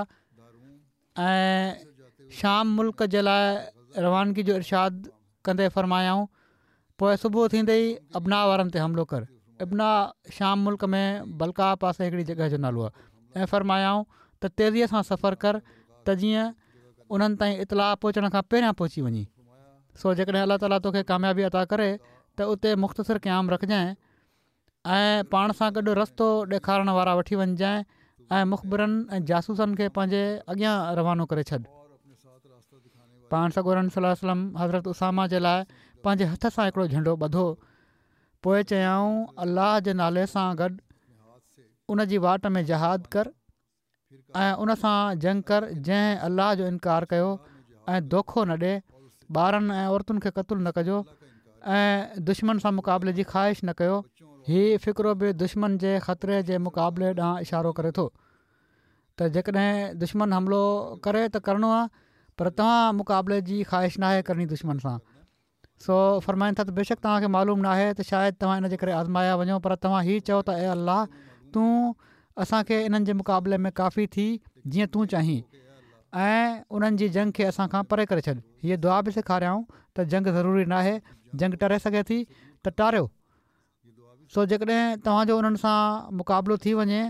ऐं शाम मुल्क जे लाइ रवानगी जो इरशाद कंदे फ़रमायाऊं, पोइ सुबुह थींदे ई अबना वारनि ते हमिलो कर। अबना शाम मुल्क में बलका पासे हिकिड़ी जॻह जो नालो आहे। ऐं फ़रमायाऊं त तेज़ीअ सां सफ़र कर त जीअं उन्हनि ताईं इतलाह पहुचण खां पहिरियां पहुची वञी। सो जेकॾहिं अलाह ताला तोखे कामयाबी अता करे त उते मुख़्तसिर क़याम रखजांइ ऐं पाण सां गॾु रस्तो ॾेखारण वारा वठी वञिजांइ ऐं मुख़बिरनि ऐं जासूसनि खे पंहिंजे अॻियां रवानो करे छॾ। पाण सॻोरन सल्लल्लाहु अलैहि वसल्लम हज़रत उसामा जे लाइ पंहिंजे हथ सां हिकिड़ो झंडो ॿधो। पोइ चयाऊं, अलाह जे नाले सां गॾु उन जी वाट में जहाद कर ऐं उन सां जंग कर जंहिं अलाह जो इनकार कयो, ऐं दोखो न ॾे। ॿारनि ऐं औरतुनि खे क़तलु न कजो ऐं दुश्मन सां मुक़ाबले जी ख़्वाहिश न कयो। हीउ फ़िक्रो बि दुश्मन जे ख़तरे जे मुक़ाबले ॾांहुं इशारो करे थो त जेकॾहिं दुश्मन हमिलो करे त करिणो आहे, पर तव्हां मुक़ाबले जी ख़्वाहिश न आहे करणी दुश्मन सां। सो फ़रमाइनि था त बेशक तव्हांखे मालूम न आहे त शायदि तव्हां इन जे करे आज़माया वञो, पर तव्हां हीउ चओ त ए अलाह, तूं असांखे इन्हनि जे मुक़ाबले में काफ़ी थी जीअं तूं चाहीं ऐं उन्हनि जी जंग खे असां खां परे करे छॾ। हीअ दुआ बि सेखारियाऊं त जंग ज़रूरी न आहे, जंग टरे सघे थी त टारियो। सो जेकॾहिं तव्हांजो उन्हनि सां मुक़ाबिलो थी वञे,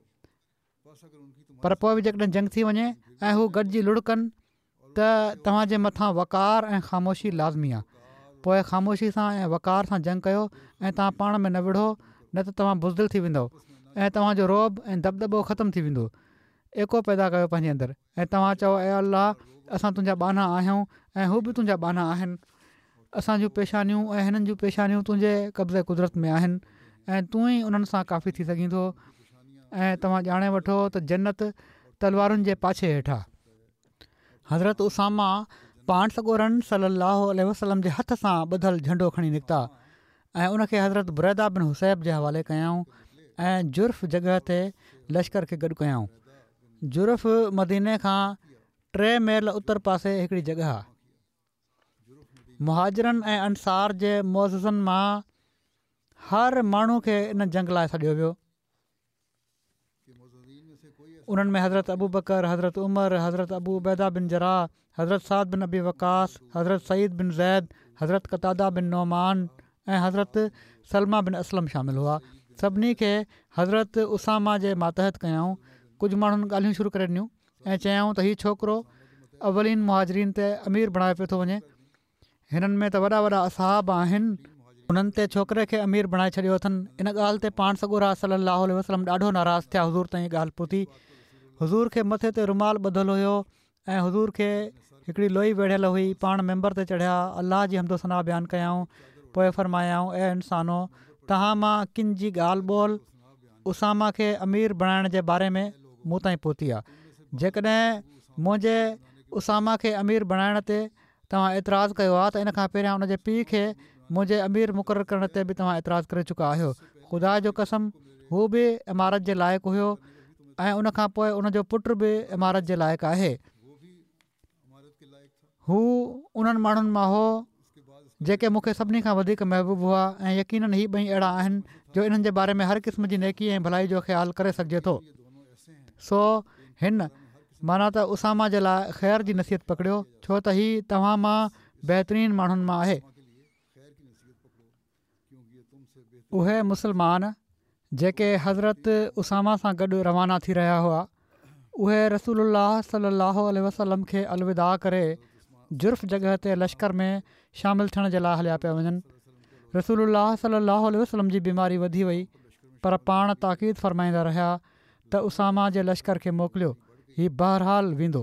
पर पोइ बि जेकॾहिं जंग थी वञे ऐं हू गॾिजी लुड़कनि त तव्हांजे मथां वक़ार ऐं ख़ामोशी लाज़मी आहे। पोइ ख़ामोशी सां ऐं वक़ार सां जंग कयो ऐं तव्हां पाण में न विढ़ो, न त तव्हां बुज़दिल थी वेंदव ऐं तव्हांजो रोब ऐं दबदबो ख़तमु थी वेंदो। एको पैदा कयो पंहिंजे अंदरि ऐं तव्हां चओ, ए अलाह, असां तुंहिंजा बाना आहियूं ऐं हू बि तुंहिंजा बाना आहिनि। असांजूं पेशानियूं ऐं हिननि जूं पेशानियूं तुंहिंजे कब्ज़े कुदरत में आहिनि ऐं तूं ई उन्हनि सां काफ़ी थी सघीं थो। ऐं तव्हां ॼाणे वठो त जन्नत तलवारुनि जे पाछे हेठां। हज़रत उसामा पाण सॻोरन सल्लल्लाहु अलैहि वसल्लम जे हथ सां ॿधल झंडो खणी निकिता ऐं उनखे हज़रत बुरैदा बिन हुसैब जे हवाले कयाऊं ऐं जुर्फ़ जॻह ते लश्कर खे गॾु कयाऊं। जुर्फ़ मदीने खां टे मेल उतर पासे हिकिड़ी जॻह आहे। मुहाजिरनि ऐं अंसार जे मुअज़्ज़िज़नि मां हर माण्हू खे इन जंग लाइ सॾियो वियो। उन्हनि में हज़रत अबू बकर, हज़रत उमर, हज़रत अबू उबैदा बिन जराह, हज़रत साद बिन अबी वक़ास, हज़रत सईद बिन ज़ैद, हज़रत कतादा बिन नौमान ऐं हज़रत सलमा बिन असलम शामिल हुआ। सभिनी खे हज़रत उसामा जे मातहत कयाऊं। कुझु माण्हुनि ॻाल्हियूं शुरू करे ॾिनियूं ऐं चयाऊं त हीउ छोकिरो अवलीन मुहाजिरीन ते अमीर बणाए पियो थो वञे। हिननि में त वॾा वॾा असहाब आहिनि, उन्हनि ते छोकिरे खे अमीर बणाए छॾियो अथनि। इन ॻाल्हि ते पाण सॻोरा सल्लल्लाहु अलैहि वसल्लम ॾाढो नाराज़ थिया। हज़ूर ताईं ॻाल्हि पहुती। हज़ूर खे मथे ते रुमाल ॿधलु हुयो ऐं हज़ूर खे हिकिड़ी लोई वेढ़ियल हुई। पाण मेंबर ते चढ़िया, अलाह जी हमदो सना बयानु कयाऊं। पोइ फ़रमायाऊं, ए इंसानो, तव्हां मां किन जी ॻाल्हि ॿोल उसामा खे अमीर बणाइण जे बारे में मूं ताईं पहुती आहे। जेकॾहिं मुंहिंजे उसामा खे अमीर बणाइण ते तव्हां एतिराज़ु कयो आहे त इन खां पहिरियां उनजे पीउ खे मुंहिंजे अमीर मुक़ररु करण ते बि तव्हां एतिराज़ु करे चुका आहियो। ख़ुदा जो कसम, हू बि इमारत जे लाइक़ु हुयो ऐं उनखां पोइ उनजो पुटु बि इमारत जे लाइक़ु आहे। हू उन्हनि माण्हुनि मां हो जेके मूंखे सभिनी खां वधीक महबूब हुआ ऐं यकीनन ही ॿई अहिड़ा आहिनि जो इन्हनि जे बारे में हर क़िस्म जी नेकी ऐं भलाई जो ख़्यालु करे सघिजे थो। सो हिन माना त उसामा जे लाइ ख़ैर जी नसीहत पकड़ियो, छो त हीउ तव्हां मां बहितरीन माण्हुनि मां आहे। उहे मुस्लमान जेके हज़रत उसामा सां गॾु रवाना थी रहिया हुआ, उहे रसूलुल्लाह सल्लल्लाहु अलैहि वसल्लम खे अलविदा करे जुर्फ़ जॻह ते लश्कर में शामिलु थियण जे लाइ हलिया पिया वञनि। रसूलुल्लाह सल्लल्लाहु अलैहि वसल्लम जी बीमारी वधी वई, पर पाण ताक़ीद फ़रमाईंदा रहिया त उसामा जे लश्कर खे मोकिलियो, हीउ बहरहाल वेंदो।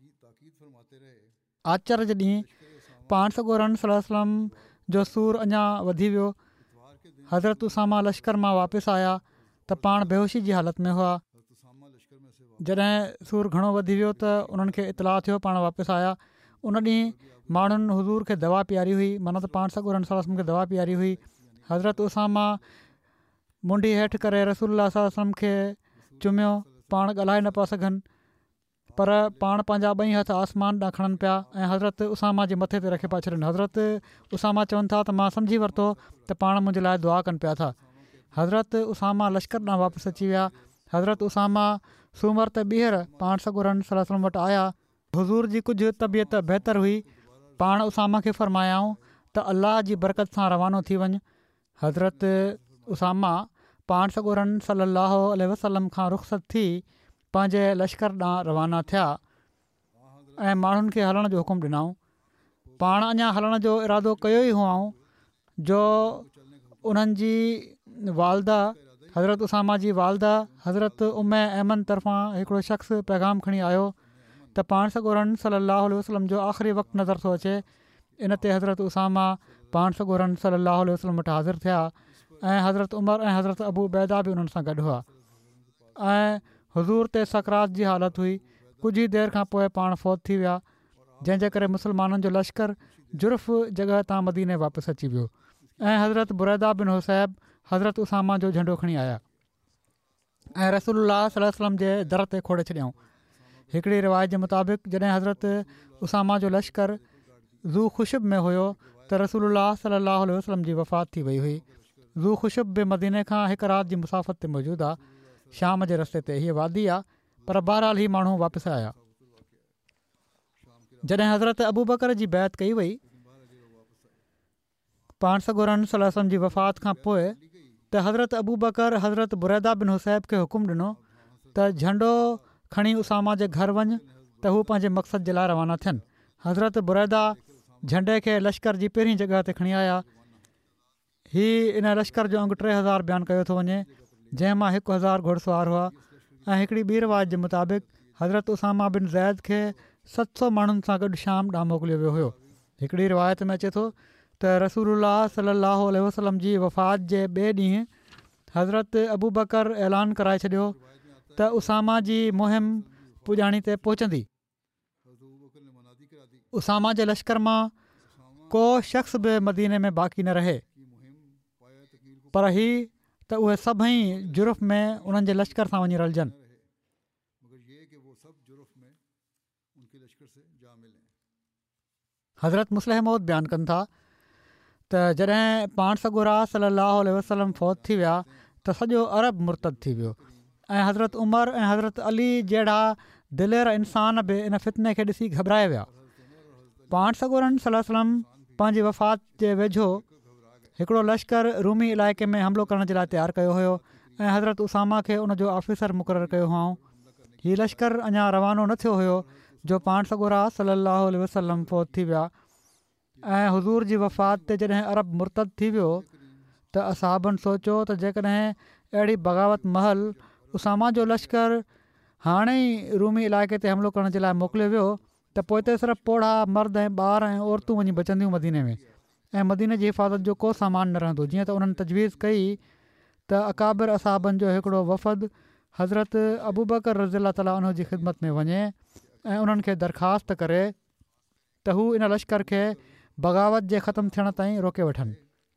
आचर जे ॾींहुं पाण सॻोरन सल्लल्लाहु अलैहि वसल्लम जो सूर अञा वधी वियो। हज़रत उसामा लश्कर मां वापसि आया त पाण बेहोशी जी हालत में हुआ। जॾहिं सूर घणो वधी वियो त उन्हनि खे इतलाउ थियो, पाण वापसि आया। उन ॾींहुं माण्हुनि हज़ूर खे दवा पीआरी हुई, माना त पाण सॻोरन सल्लल्लाहु अलैहि वसल्लम खे दवा पीआरी हुई। हज़रत उसामा मुंडी हेठि करे रसूलुल्लाह सल्लल्लाहु अलैहि वसल्लम खे चुमियो। पाण ॻाल्हाए न पिया सघनि, पर पाण पंहिंजा ॿई हथ आसमान ॾांहुं खणनि पिया ऐं हज़रत उसामा जे मथे ते रखे पिया छॾनि। हज़रत उसामा चवनि था त मां सम्झी वरितो त पाण मुंहिंजे लाइ दुआ कनि पिया था। हज़रत उसामा लश्कर ॾांहुं वापसि अची विया। हज़रत उसामा सूमर ते ॿीहर पाण सॻोरन सल्लल्लाहु अलैहि वसल्लम वटि आया। हुज़ूर जी कुझु तबियत बहितर हुई। पाण उसामा खे फ़रमायाऊं त अलाह जी बरकत सां रवानो थी वञु। हज़रत उसामा पाण सॻोरन सल्लल्लाहु अलैहि वसल्लम खां रुख़्सत थी पंहिंजे लश्कर ॾांहुं रवाना थिया ऐं माण्हुनि खे हलण जो हुकुम ॾिनऊं। पाण अञा हलण जो इरादो कयो ई हुआऊं जो उन्हनि जी वालदा हज़रत उसामा जी वालदा हज़रत उम्मे अहमन तरफ़ां हिकिड़ो शख़्स पैगाम खणी आयो त पाण सॻोरन सल्लल्लाहु अलैहि वसल्लम जो आख़िरी वक़्तु नज़र थो अचे। इन ते हज़रत उसामा पाण सॻोरन सल्लल्लाहु अलैहि वसल्लम वटि हाज़िर थिया ऐं हज़रत उमर ऐं हज़रत अबू बैदा बि उन्हनि सां गॾु हुआ ऐं हुज़ूर ते सकरात जी हालत हुई। कुझु ई देरि खां पोइ पाण फ़ौत थी विया, जंहिंजे करे मुस्लमाननि जो लश्कर जुर्फ़ जॻह तां मदीने वापसि अची वियो ऐं हज़रत बुरैदा बिन हुसैब हज़रत उसामा जो झंडो खणी आया ऐं रसूलुल्लाह सल्लल्लाहु अलैहि वसल्लम जे दर ते खोड़े छॾियऊं। हिकिड़ी रिवायत जे मुताबिक़ जॾहिं हज़रत उसामा जो लश्कर ज़ू ख़ुशब में हुयो त रसूलुल्लाह सल्लल्लाहु अलैहि वसल्लम जी वफ़ात थी वई हुई। ज़ू ख़ुशब बि मदीने खां हिकु राति जी मुसाफ़त ते मौजूदु आहे, शाम जे रस्ते ते। हीअ वादी आहे, पर बहरहाल ही माण्हू वापसि आया। जॾहिं हज़रत अबू बकर जी बैत कई वई पाण सॻोरन सल्लल्लाहु अलैहि वसल्लम जी वफ़ात खां पोइ त हज़रत अबू बकर हज़रत बुरैदा बिन हुसैब खे हुकुम ॾिनो त झंडो खणी उसामा जे घर वञ त हू पंहिंजे मक़सद जे लाइ रवाना थियनि। हज़रत बुरैदा झंडे खे लश्कर जी पहिरीं जॻह ते खणी आया। हीअ इन लश्कर जो अंगु टे हज़ार बयानु कयो थो वञे, जंहिं मां हिकु हज़ार घुड़सवार हुआ ऐं हिकिड़ी ॿी रिवायत जे मुताबिक़ हज़रत उसामा बिन ज़ैद खे सत सौ माण्हुनि सां गॾु शाम ॾांहुं मोकिलियो वियो हुयो। हिकिड़ी रिवायत में अचे थो त रसूलुल्लाह सल्लल्लाहु अलैहि वसल्लम जी वफ़ात जे ॿिए ॾींहुं हज़रत अबू बकर ऐलान कराए छॾियो त उसामा जी मुहिम पुॼाणी ते पहुचंदी। उसामा जे लश्कर मां को शख़्स बि मदीने में बाक़ी न रहे, पर ही त उहे सभई जुर्फ़ में उन्हनि जे लश्कर सां वञी रलजनि। हज़रत मुस्लिह मौद बयानु कनि था त जॾहिं पाण सॻोरा सल्लल्लाहु अलैहि वसल्लम फ़ौत थी विया त सॼो अरब मुर्तद थी वियो ऐं हज़रत उमर ऐं हज़रत अली जहिड़ा दिलेर इंसान बि इन फितने खे ॾिसी घबराए विया। पाण सॻोरन सल्लल्लाहु अलैहि वसल्लम पंहिंजी वफ़ात जे वेझो हिकिड़ो लश्कर रूमी इलाइक़े में हमिलो करण जे लाइ तयारु कयो हुयो ऐं हज़रत उसामा खे उन जो ऑफिसर मुक़ररु कयो हुओ। हीउ लश्कर अञा रवानो न थियो हुयो जो पाण सॻोरा सल्लल्लाहु अलैहि वसल्लम फ़ौत थी विया ऐं हुज़ूर जी वफ़ात ते जॾहिं अरब मुर्तद थी वियो त असहाबनि सोचियो त जेकॾहिं अहिड़ी बग़ावत महल उसामा जो लश्कर हाणे ई रूमी इलाइक़े ते हमिलो करण जे लाइ मोकिलियो वियो त पोइ त सिर्फ़ु पोढ़ा मर्द ऐं ॿार ऐं औरतूं वञी बचंदियूं मदीने में ऐं मदीने जी हिफ़ाज़त जो को सामान न रहंदो। जीअं त उन्हनि तजवीज़ कई त अकाबिर असहाबनि जो हिकिड़ो वफ़द हज़रत अबू बकर रज़ियल्लाहु ताला उन जी ख़िदमत में वञे ऐं उन्हनि खे दरख़्वास्त करे त हू इन लश्कर खे बग़ावत जे ख़तमु थियण ताईं रोके वठनि।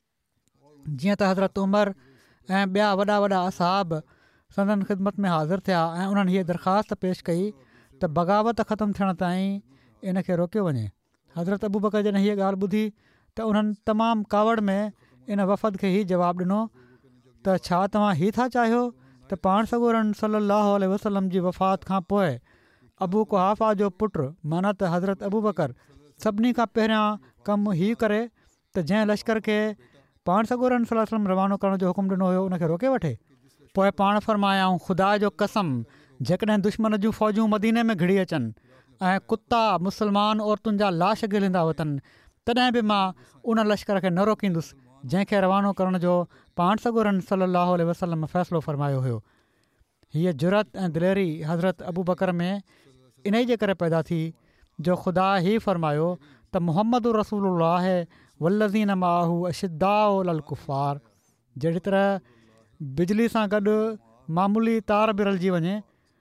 जीअं त हज़रत उमर ऐं ॿिया वॾा वॾा असहाब संदन ख़िदमत में हाज़िर थिया ऐं उन्हनि हीअ दरख़्वास्त पेश कई त बग़ावत ख़तमु थियण ताईं इन खे रोकियो वञे। हज़रत अबू बकर जॾहिं हीअ ॻाल्हि ॿुधी त उन्हनि तमामु कावड़ में इन वफ़द खे ई जवाबु ॾिनो त छा तव्हां हीअ था चाहियो त पाण सॻोरन सल्लल्लाहु अलैहि वसल्लम जी वफ़ात खां पोइ अबू कुहाफ़ा जो पुटु माना त हज़रत अबू बकर सभिनी खां पहिरियां कमु हीउ करे त जंहिं लश्कर खे पाण सॻोरन सल्लल्लाहु अलैहि वसल्लम रवानो करण जो हुकुम ॾिनो हुयो उनखे रोके वठे। पोइ पाण फ़रमायाऊं ख़ुदा जो कसम जेकॾहिं दुश्मन जूं फ़ौजूं मदीने में घिड़ी अचनि ऐं कुता मुस्लमान औरतुनि जा लाश गिरंदा वतनि तॾहिं बि मां उन लश्कर खे न रोकींदुसि जंहिंखे रवानो करण जो पाण सॻोरन सल्लल्लाहु अलैहि वसल्लम फ़ैसिलो फ़रमायो हुयो। हीअ जुरत ऐं दिलेरी हज़रत अबू बकर में इन ई जे करे पैदा थी जो ख़ुदा ई फ़रमायो त मुहम्मद रसूलुल्लाह वल्लज़ीन माहू अशिद्दाउ अलल कुफ़ार। जहिड़ी तरह बिजली सां गॾु मामूली तार बि रलिजी वञे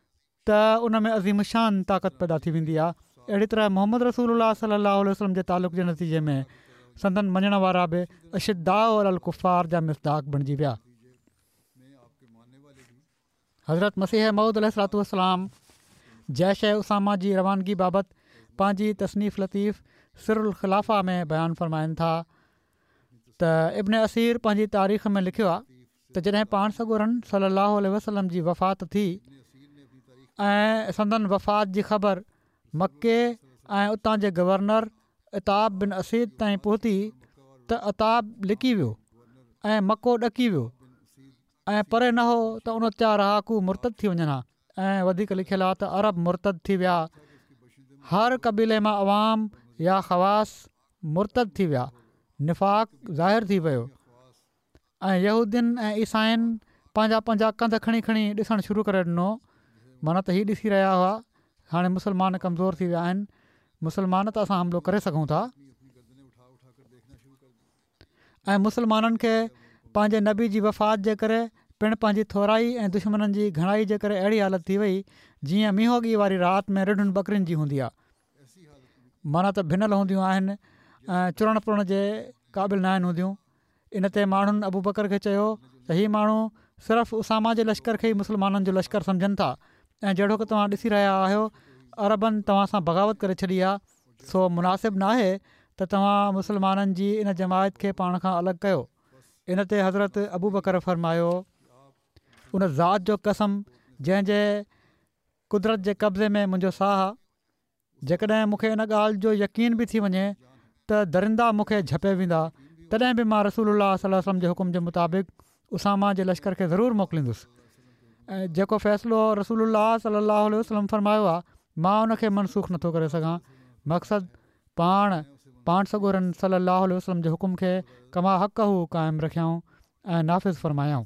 त उन में अज़ीम शान ताक़त पैदा थी वेंदी आहे, अहिड़ी तरह मोहम्मद रसूलुल्लाह सल्लल्लाहु अलैहि वसल्लम जे तालुक़ जे नतीजे में संदन मञण वारा बि अशिद्दाउ अलल कुफ़ार जा मिसदाक़ बणिजी विया। हज़रत मसीह मऊद अलैहिस्सलातु वस्सलाम जैश ए उसामा जी रवानगी बाबति पंहिंजी तसनीफ़ लतीफ़ सिरुल ख़िलाफ़ा में बयानु फ़रमाइनि था त इब्न असीर पंहिंजी तारीख़ में लिखियो आहे त जॾहिं पाण सॻोरनि सलाहु आल वसलम जी वफ़ात थी ऐं संदन वफ़ात जी ख़बर मके ऐं उतां जे गवर्नर अताब बिन असीद ताईं पहुती त अताब लिकी वियो ऐं मको ॾकी वियो ऐं परे न हो त उन जा रहाकू मुर्तद थी वञनि हा ऐं वधीक लिखियलु आहे त अरब मुर्तद थी विया। हर क़बीले मां अवाम या ख़वास मुर्तद थी विया, निफ़ाक़ ज़ाहिर थी वियो ऐं यहूदियुनि ऐं ईसाइनि पंहिंजा पंहिंजा कंध खणी खणी ॾिसणु शुरू करे ॾिनो। माना त हीअ ॾिसी रहिया हुआ हाणे मुस्लमान कमज़ोर थी विया आहिनि, मुस्लमान त असां हमिलो करे सघूं था। ऐं मुस्लमाननि खे पंहिंजे नबी जी वफ़ात जे करे पिणु पंहिंजी थोराई ऐं दुश्मननि जी घणाई जे करे अहिड़ी हालति थी वई जीअं मींहोगी वारी राति में रिढुनि बकरियुनि जी हूंदी आहे। माना त भिनल हूंदियूं आहिनि ऐं चुरण पुरण जे क़ाबिल न आहिनि हूंदियूं। इन ते माण्हुनि अबू बकर खे चयो त हीअ माण्हू सिर्फ़ु उसामा जे लश्कर खे ई मुस्लमाननि जो लश्कर सम्झनि था ऐं जहिड़ो की तव्हां ॾिसी रहिया आहियो अरबनि तव्हां सां बग़ावत करे छॾी आहे, सो मुनासिबु न आहे त तव्हां मुस्लमाननि जी इन जमायत खे पाण खां अलॻि कयो। इन ते हज़रत अबू बकर फरमायो, उन ज़ात जो कसम जंहिंजे कुदरत जे कब्ज़े में मुंहिंजो साह आहे, जेकॾहिं मूंखे इन ॻाल्हि जो यकीन बि थी वञे त दरिंदा मूंखे झपे वेंदा तॾहिं बि मां रसूलुल्लाह सल्लल्लाहु अलैहि वसल्लम जे हुकुम जे मुताबिक़ उसामा जे लश्कर खे ज़रूरु मोकिलींदुसि। ऐं जेको फ़ैसिलो रसूलुल्लाह सल्लल्लाहु अलैहि वसल्लम फरमायो आहे मां उनखे मनसूख़ नथो करे सघां। मक़सदु पाण पाण सॻोरनि सल्लल्लाहु अलैहि वसल्लम जे हुकुम खे कमा हक़ हू क़ाइमु रखियऊं ऐं नाफ़िज़ फरमायाऊं।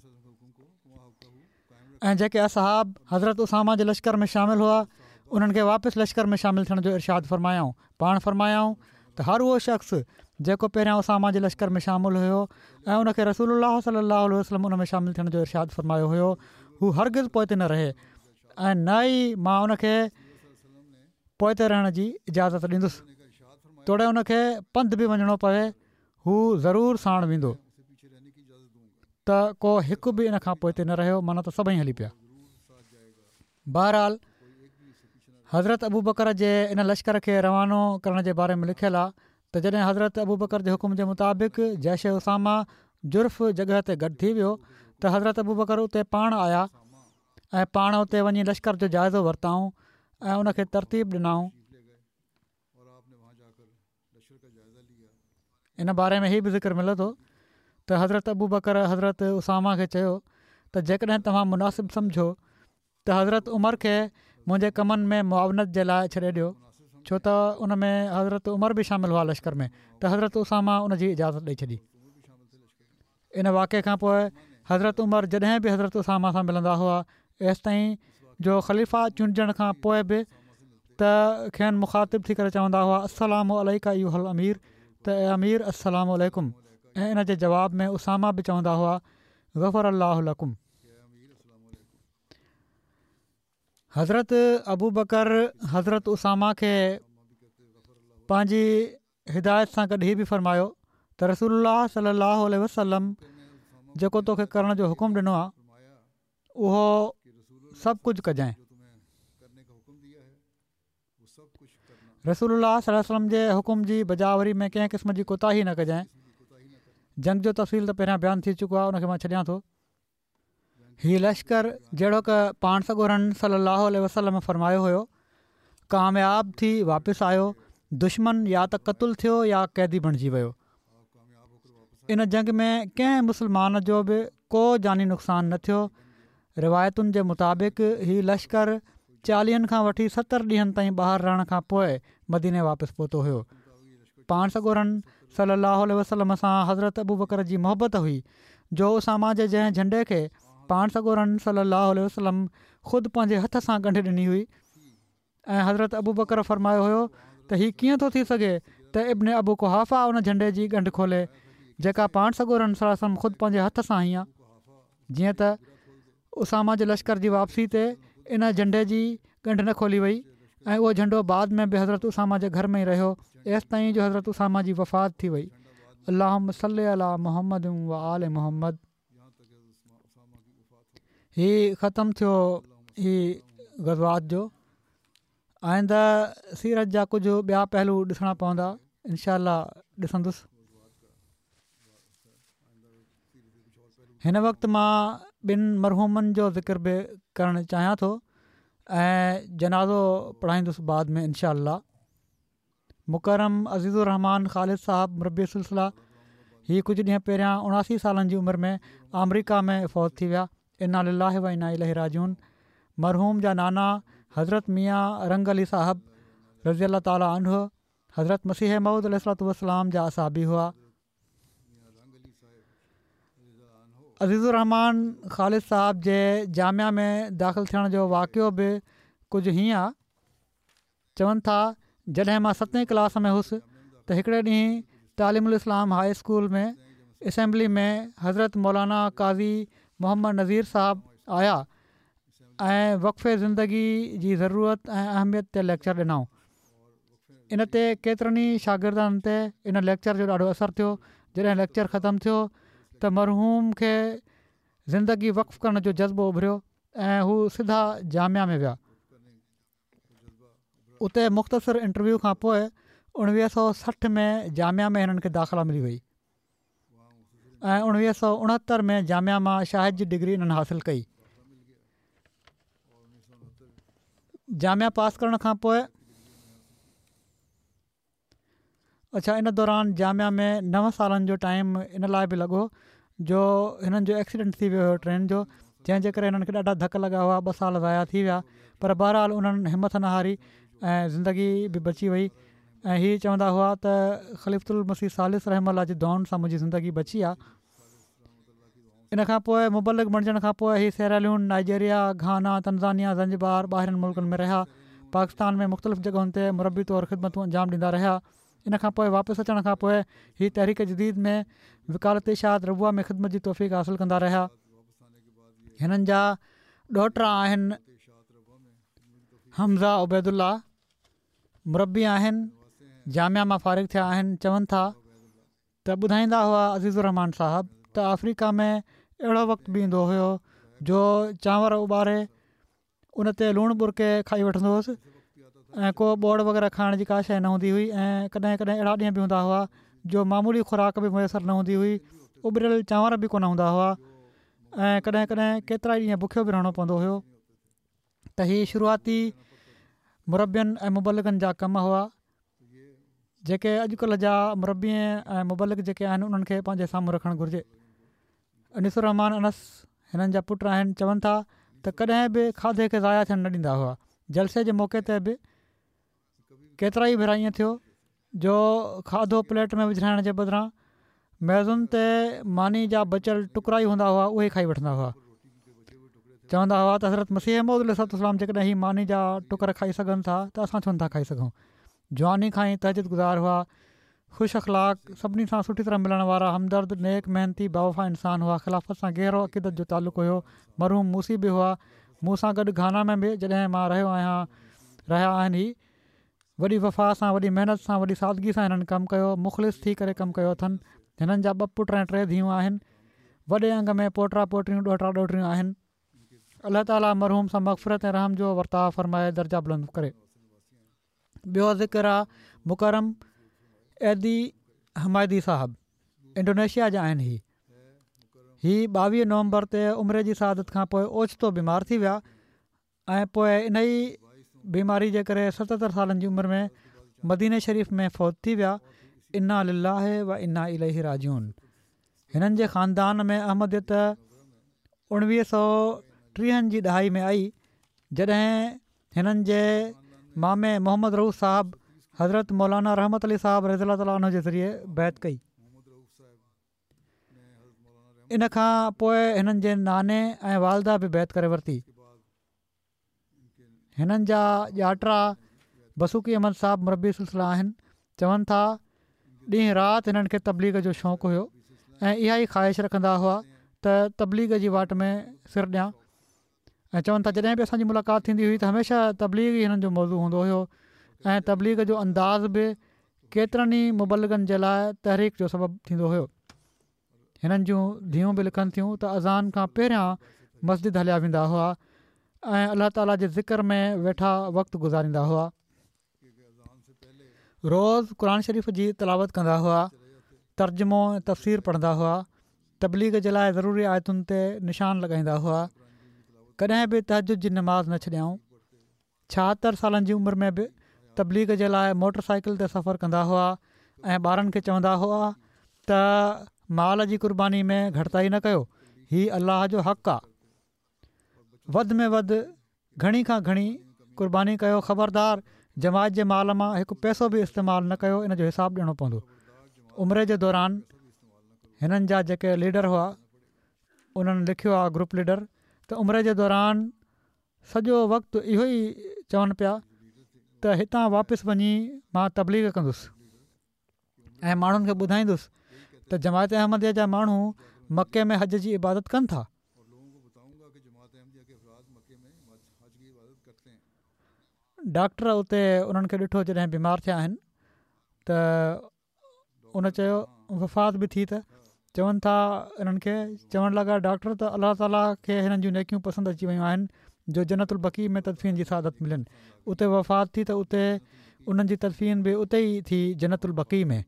ऐं जेके असहाब हज़रत उसामा जे लश्कर में शामिलु हुआ उन्हनि खे वापसि लश्कर में शामिलु थियण जो इरशाद फरमायाऊं। पाण फरमायाऊं त हर उहो शख़्स जेको पहिरियां उसामा जे लश्कर में शामिलु हुयो ऐं उनखे रसूलुल्लाह सल्लल्लाहु अलैहि वसल्लम उन में शामिलु थियण जो इरशाद फरमायो हुयो, हू हरगिज़ पोइ ते न रहे ऐं न ई मां उनखे पोइ ते रहण जी इजाज़त ॾींदुसि। तोड़े उनखे पंधु बि वञिणो पवे हू ज़रूरु साण वेंदो त को हिकु बि इन खां पोइ ते न रहियो, माना त सभई हली पिया। बहरहाल हज़रत अबू बकर जे इन लश्कर खे रवानो करण जे बारे में लिखियलु आहे त जॾहिं हज़रत अबू बकर जे हुकुम जे मुताबिक़ जैश उसामा जुर्फ़ जॻह ते गॾु थी वियो त हज़रत अबू बकर उते पाण आया ऐं पाण उते वञी लश्कर जो जाइज़ो वरिताऊं ऐं उनखे तरतीब ॾिनाऊं। इन बारे में हीअ बि ज़िक्र मिले थो त हज़रत अबू बकर हज़रत उसामा खे चयो त जेकॾहिं तव्हां मुनासिबु सम्झो त हज़रत उमर खे मुंहिंजे कमनि में मुआवनत जे लाइ छॾे ॾियो, छो त उन में हज़रत उमर बि शामिलु हुआ लश्कर में, त हज़रत उसामा उन जी इजाज़त ॾेई छॾी। इन वाक़े खां पोइ हज़रत उमर जॾहिं बि हज़रत उसामा सां मिलंदा हुआ एसि ताईं जो ख़लीफ़ा चूंडजण खां पोइ बि त खेनि मुखातिबु थी करे चवंदा हुआ अस्सलामु अलैका अय्युहल अमीर, त ए अमीर अस्सलामु अलैकुम। ऐं इन जे जवाब में उसामा बि चवंदा हुआ ग़फ़र अल्लाहु लकुम। हज़रत अबू बकर हज़रत उसामा खे पंहिंजी हिदायत सां गॾु हीअ बि फरमायो त रसूलुल्लाह सल्लल्लाहु अलैहि वसल्लम जेको तोखे करण जो हुकुम ॾिनो आहे उहो सभु कुझु कजांइ। रसूलुल्लाह सल्लल्लाहु अलैहि वसल्लम जे हुकुम जी बजावरी में कंहिं क़िस्म जी कोताही न कजांइ। जंग जो तफ़सील त पहिरियां बयानु थी चुको आहे, उनखे मां छॾियां थो। हीउ लश्कर जहिड़ो क पाण सॻोरनि सल्लल्लाहु अलैहि वसल्लम फरमायो हुयो कामयाब थी वापसि आयो, दुश्मन या त क़तलु थियो या क़ैदी बणिजी वियो। इन जंग में कंहिं मुस्लमान जो बि को जानी नुक़सानु न थियो। रिवायतुनि जे मुताबिक़ हीउ लश्कर चालीहनि खां वठी सतरि ॾींहंनि ताईं ॿाहिरि रहण खां पोइ मदीने वापसि पहुतो हुयो। पाण सॻोरनि सल्लल्लाहु अलैहि वसल्लम सां हज़रत अबू बकर जी मोहबत हुई जो उसामा जे जंहिं झंडे खे पाण सॻोरनि सल्लल्लाहु अलैहि वसल्लम ख़ुदि पंहिंजे हथ सां ॻंढि ॾिनी हुई। ऐं हज़रत अबू बकर फरमायो हुयो त हीअ कीअं थो थी सघे त इब्न अबू कुहाफ़ा उन झंडे जी ॻंढि खोले जेका पाण सॻोरनि सल्लल्लाहु अलैहि वसल्लम ख़ुदि पंहिंजे हथ सां आई आहे। जीअं त उसामा जे लश्कर जी वापसी ते इन झंडे जी ॻंढि न खोली वई ऐं उहो झंडो बाद में बि हज़रत उसामा जे घर में ई रहियो एसि ताईं जो हज़रत उसामा जी वफ़ात थी वई। अल्लाहुम्म सल्लि अला मुहम्मद व आल मुहम्मद। हीउ ख़तमु थियो ही ग़ज़वात जो। आइंदा सीरत जा कुझु ॿिया पहलू ॾिसणा पवंदा, इनशा अल्लाह ॾिसंदुसि। हिन वक़्तु मां ॿिनि मरहूमनि जो ज़िक्र बि करणु चाहियां थो ऐं जनाज़ो पढ़ाईंदुसि बाद में इनशा अल्लाह। मुकरम अज़ीज़ुर रहमान ख़ालिद साहब मुरबी सिलसिला ही कुझु ॾींहं पहिरियां उणासी सालनि जी उमिरि में अमरीका में फ़ौत थी विया। इन्ना लिल्लाहि व इन्ना इलैहि राजिऊन। मरहूम जा नाना हज़रत मियाँ रंग अली साहब रज़ी अल्लाह ताला अन्हु हज़रत मसीह मऊद अलैहिस्सलातु वस्सलाम जा असाबी हुआ। अज़ीज़ुर रहमान ख़ालिद साहब जे जामिया में दाख़िल थियण जो वाक़ियो बि कुझु हीअं आहे। चवनि था जॾहिं मां सतें क्लास में हुउसि त हिकिड़े ॾींहुं तालीमुल इस्लाम हाई स्कूल में असेंबली में हज़रत मौलाना काज़ी मोहम्मद नज़ीर साहब आया ऐं वक़फ़े ज़िंदगी जी ज़रूरत ऐं अहमियत ते लेक्चर ॾिनऊं। इन ते केतिरनि ई शागिर्दनि ते इन लेक्चर जो ॾाढो असरु थियो। जॾहिं लेक्चर ख़तमु थियो त मरहूम खे ज़िंदगी वक़फ़ करण जो जज़्बो उभरियो ऐं हू सिधा जामिया में विया। उते मुख़्तसिर इंटरव्यू खां पोइ उणिवीह सौ सठि में जामिया में हिननि खे दाख़िला मिली वई ऐं उणिवीह सौ उणहतरि में जामिया मां शाहिद जी डिग्री इन्हनि हासिलु कई। जामिया पास करण खां पोइ अच्छा इन दौरान जामिया में नव सालनि जो टाइम इन लाइ बि लॻो जो हिननि जो एक्सीडेंट थी वियो हुयो ट्रेन जो, जंहिंजे करे हिननि खे ॾाढा धक लॻा हुआ। ॿ साल ज़ाया थी विया पर बहरहाल उन्हनि हिमत न हारी ऐं ज़िंदगी बि बची वई। ऐं हीअ चवंदा हुआ त ख़लीफ़ुल मसीह सालिस रहमतुल्लाह जी दुआउनि सां मुंहिंजी ज़िंदगी बची आहे। इन खां पोइ मुबलिग बणजण खां पोइ हीअ सेराल्यून, नाइजीरिया, घाना, तंज़ानिया, ज़ंजिबार, ॿाहिरिनि मुल्कनि में रहिया। पाकिस्तान में मुख़्तलिफ़ जॻहुनि ते मुरबी तौरु ख़िदमतूं अंजाम ॾींदा रहिया। इन खां पोइ वापसि अचण खां पोइ हीअ तहरीक जदीद में विकालत इशात रबुआ में ख़िदमत जी तौफ़ीक़ हासिलु कंदा रहिया। हिननि जा ॾोहिटा आहिनि हमज़ा उबैदुल्ला, मुरबी आहिनि, जामिया मां फ़ारिग़ थिया आहिनि। चवनि था त ॿुधाईंदा हुआ अज़ीज़ुर रहमान साहब त अफ्रीका में अहिड़ो वक़्तु बि ईंदो हुयो जो चांवर उॿारे उन ते लूणु बुरके खाई वठंदो हुउसि ऐं को ॿोड़ वग़ैरह खाइण जी का शइ न हूंदी हुई। ऐं कॾहिं कॾहिं अहिड़ा ॾींहं बि हूंदा हुआ जो मामूली खुराक बि मुयसरु न हूंदी हुई, उॿरियल चांवर बि कोन हूंदा हुआ ऐं कॾहिं कॾहिं केतिरा ई ॾींहं बुखियो बि रहणो पवंदो हुयो। त हीअ शुरूआती मुरबियनि ऐं मुबलिगनि जा कम हुआ जेके अॼुकल्ह जा मुरबी ऐं मुबलिग जेके आहिनि उन्हनि खे पंहिंजे साम्हूं रखणु घुरिजे। अनीसुर रहमान अनस हिननि जा पुट आहिनि। चवनि था त कॾहिं बि खाधे खे ज़ाया थियणु न ॾींदा हुआ। जलसे जे मौक़े ते बि केतिरा ई भेरा ईअं थियो जो खाधो प्लेट में विझाइण जे बदिरां मेज़ुनि ते मानी जा बचियल टुकरा ई हूंदा हुआ, उहे खाई वठंदा हुआ। चवंदा हुआ त हज़रत मसीह मऊद अलैहिस्सलाम जेकॾहिं ही मानी जा टुकर खाई सघनि था त असां छो नथा खाई सघूं। जवानी खां ई तहजद गुज़ार हुआ, ख़ुशि अख़लाक, सभिनी सां सुठी तरह मिलण वारा, हमदर्द, नेक, मेहनती, बावफ़ा इंसान हुआ। ख़िलाफ़त सां गहरो अक़ीदत जो तालुक़ु हुयो। मरहूम मूसी बि हुआ। मूं सां गॾु घाना में बि जॾहिं मां रहियो आहियां रहिया आहिनि। ही वॾी वफ़ा सां, वॾी महिनत सां, वॾी सादगी सां हिननि कमु कयो, मुख़लिस थी करे कमु कयो अथनि। हिननि जा ॿ पुट ऐं टे धीअरूं आहिनि। वॾे अंग में पोटा पोटियूं, ॾोहिटा ॾोहिटियूं आहिनि। अलाह ताला मरहूम सां मग़फ़िरत ऐं रहम जो वर्ताव फ़रमाए दर्जा बुलंद करे। ॿियो ज़िक्र आहे मुकरम एदी हमायदी साहब, इंडोनेशिया जा आहिनि। ही ही ॿावीह नवंबर ते उमिरि जी सआदत खां पोइ ओचितो बीमार थी विया ऐं पोइ इन ई बीमारी जे करे सतहतरि सालनि जी उमिरि में मदीने शरीफ़ में फ़ौत थी विया। इन्ना लिल्लाहि व इन्ना इलैहि राजिऊन। हिननि जे ख़ानदान में अहमदियत उणिवीह सौ टीहनि जी ॾहाई में आई जॾहिं हिननि जे मामे मोहम्मद रऊफ़ साहब हज़रत मौलाना रहमत अली साहब रज़ी अल्लाह ताला अन्हु जे ज़रिए बैत कई। इन खां पोइ हिननि जे नाने ऐं वालदा बि बैत करे वरिती। हिननि जा ॼाटा बसूकी अहमद साहब मुरबी सिलसिला आहिनि। चवनि था ॾींहुं राति हिननि खे तबलीग जो शौक़ु हुयो ऐं इहा ई ख़्वाहिश रखंदा हुआ त तबलीग जी वाट में सिर ॾियां। ऐं चवनि था जॾहिं बि असांजी मुलाक़ात थींदी हुई त हमेशह तबलीग ई हिननि जो मौज़ू हूंदो हुयो ऐं तबलीग जो अंदाज़ बि केतिरनि ई मुबलिगनि जे लाइ तहरीक जो सबबु थींदो हुयो। हिननि जूं धीअरूं बि लिखनि थियूं त अज़ान खां पहिरियां मस्जिद हलिया वेंदा हुआ ऐं अलाह ताला जे ज़िक्र में वेठा वक़्तु गुज़ारींदा हुआ। रोज़ क़ुर शरीफ़ जी तिलावत कंदा हुआ, तर्जुमो ऐं तफ़सीर पढ़ंदा हुआ, तबलीग जे लाइ ज़रूरी आयतुनि ते निशान लॻाईंदा हुआ। कॾहिं बि तहजुद जी नमाज़ न छॾियाऊं। छाहतरि सालनि जी उमिरि में बि तबलीग जे लाइ मोटर साइकिल ते सफ़र कंदा हुआ ऐं ॿारनि खे चवंदा हुआ त माल जी क़ुर्बानी में घटिताई न कयो, हीउ अलाह जो हक़ आहे, वधि में वधि घणी खां घणी क़ुर्बानी कयो, ख़बरदार जमायत जे माल मां हिकु पैसो बि इस्तेमालु न कयो, इन जो हिसाबु ॾियणो पवंदो। उमिरि जे दौरान हिननि जा जेके लीडर हुआ उन्हनि लिखियो आहे, ग्रुप लीडर, त उमिरि जे दौरान सॼो वक़्तु इहो ई चवनि पिया त हितां वापसि वञी मां तबलीग कंदुसि ऐं माण्हुनि खे ॿुधाईंदुसि त जमायत अहमदिया जा माण्हू मके में हज जी इबादत कनि था। डॉक्टर उते उन्हनि खे ॾिठो जॾहिं बीमार थिया आहिनि त उन चयो वफ़ात बि थी, त चवनि था इन्हनि खे चवणु लॻा डॉक्टर त अलाह ताला खे हिननि जूं नेकियूं पसंदि अची वियूं आहिनि जो जन्नतुल बक़ी में तदफ़ीन जी सादत मिलनि। उते वफ़ात थी त उते उन्हनि जी तदफ़ीन बि उते ई थी जन्नतुल बक़ी में।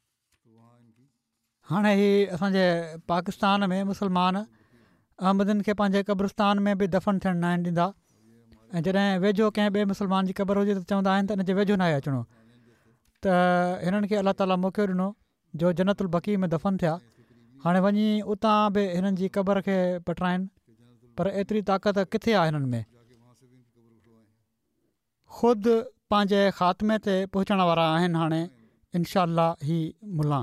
हाणे ही असांजे पाकिस्तान में मुस्लमान अहमदनि खे पंहिंजे क़ब्रिस्तान में बि दफ़न थियणु न आहिनि ॾींदा ऐं जॾहिं वेझो कंहिं ॿिए मुस्लमान जी क़बर हुजे त चवंदा आहिनि त हिन जे वेझो न आहे अचिणो। त हिननि खे अलाह ताला मौक़ो ॾिनो जो जन्नतुल बक़ी में दफ़न थिया, हाणे वञी उतां बि हिननि जी क़बर खे पटराइनि, पर एतिरी ताक़त किथे आहे हिननि में। ख़ुदि पंहिंजे ख़ात्मे ते पहुचण वारा आहिनि हाणे इनशा अल्लाह ही मुला।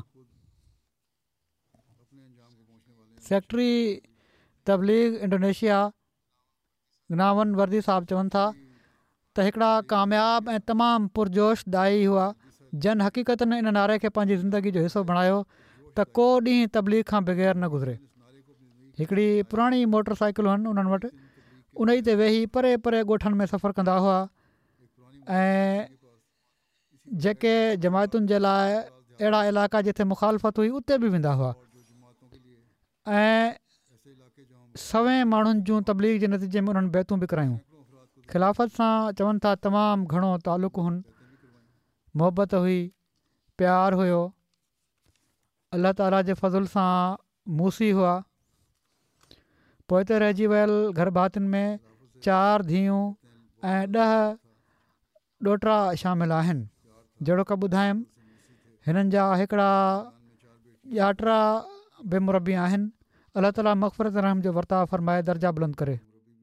सेक्रेटरी तबलीग इंडोनेशिया गनावन वर्दी साहब चवनि था त हिकिड़ा कामयाब ऐं तमामु पुरजोश दाई हुआ जन हक़ीक़तनि इन नारे खे पंहिंजी ज़िंदगी जो हिसो बणायो त को ॾींहुं तबलीग खां बग़ैर न गुज़रे। हिकिड़ी पुराणी मोटर साइकिल आहिनि उन्हनि वटि, उन ई ते वेही परे परे ॻोठनि में सफ़र कंदा हुआ ऐं जेके जमायतुनि जे लाइ अहिड़ा इलाइक़ा जिथे मुखालफ़त हुई उते बि वेंदा हुआ ऐं सवें माण्हुनि जूं तबलीग जे नतीजे में उन्हनि बैतूं बि करायूं। ख़िलाफ़त सां चवनि था तमामु घणो तालुक़ु हुन, मोहबत हुई, प्यारु हुयो, अलाह ताला जे फज़ुल सां मूसी हुआ। पोइ ते रहिजी वियल घर भातियुनि में चारि धीअरूं ऐं ॾह ॾोहिटा शामिलु आहिनि। जहिड़ो का ॿुधायमि हिननि जा हिकिड़ा ॼाटा बि मुरबी आहिनि। अलाह ताला मग़फ़िरत रहम जो वर्ताव फ़रमाए, दर्जा बुलंद करे।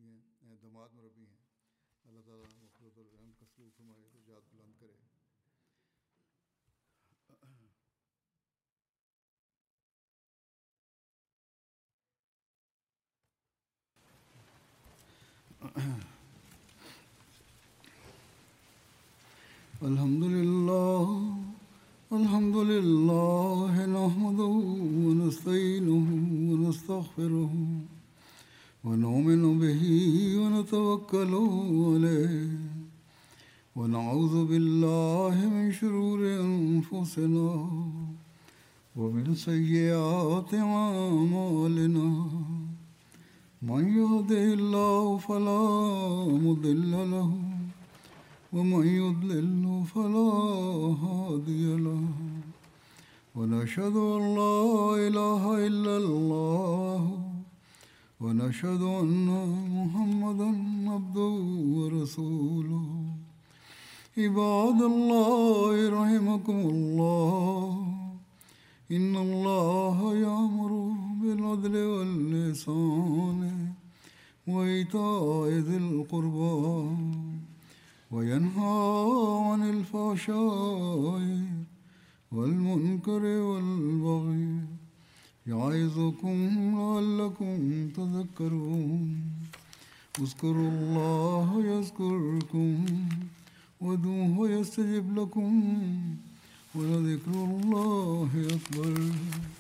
अल्हम्दुलिल्लाह अल्हम्दुलिल्लाह नहमदुहु व नस्तईनुहु व नस्तग़फिरुहु व नुमिनु बिही व नतवक्कलु अलैहि व नऊज़ु बिल्लाहि मिन शुरूरि अनफुसिना व मिन सय्यिआति अअमालिना मन यहदिहिल्लाहु फला मुदिल्ल लहु वमन युद्लिल्हु फला हादिय लहु वनशहदु अन ला इलाहा इल्लल्लाहु वनशहदु अन्ना मुहम्मदन अब्दुहु व रसूलुहु इबादल्लाहि रहिमकुमुल्लाह इन्नल्लाहा यअमुरु बिल अदलि वल इहसानि व ईताइ ज़िल क़ुर्बा वयन्हा अनिल फ़हशाइ वल मुनकरि वल बग़ि यइज़ुकुम लअल्लकुम तज़क्करून उज़्कुरुल्लाह यज़्कुरुकुम वदूहु यस्तजिब लकुम वलज़िक्रुल्लाहि अकबर।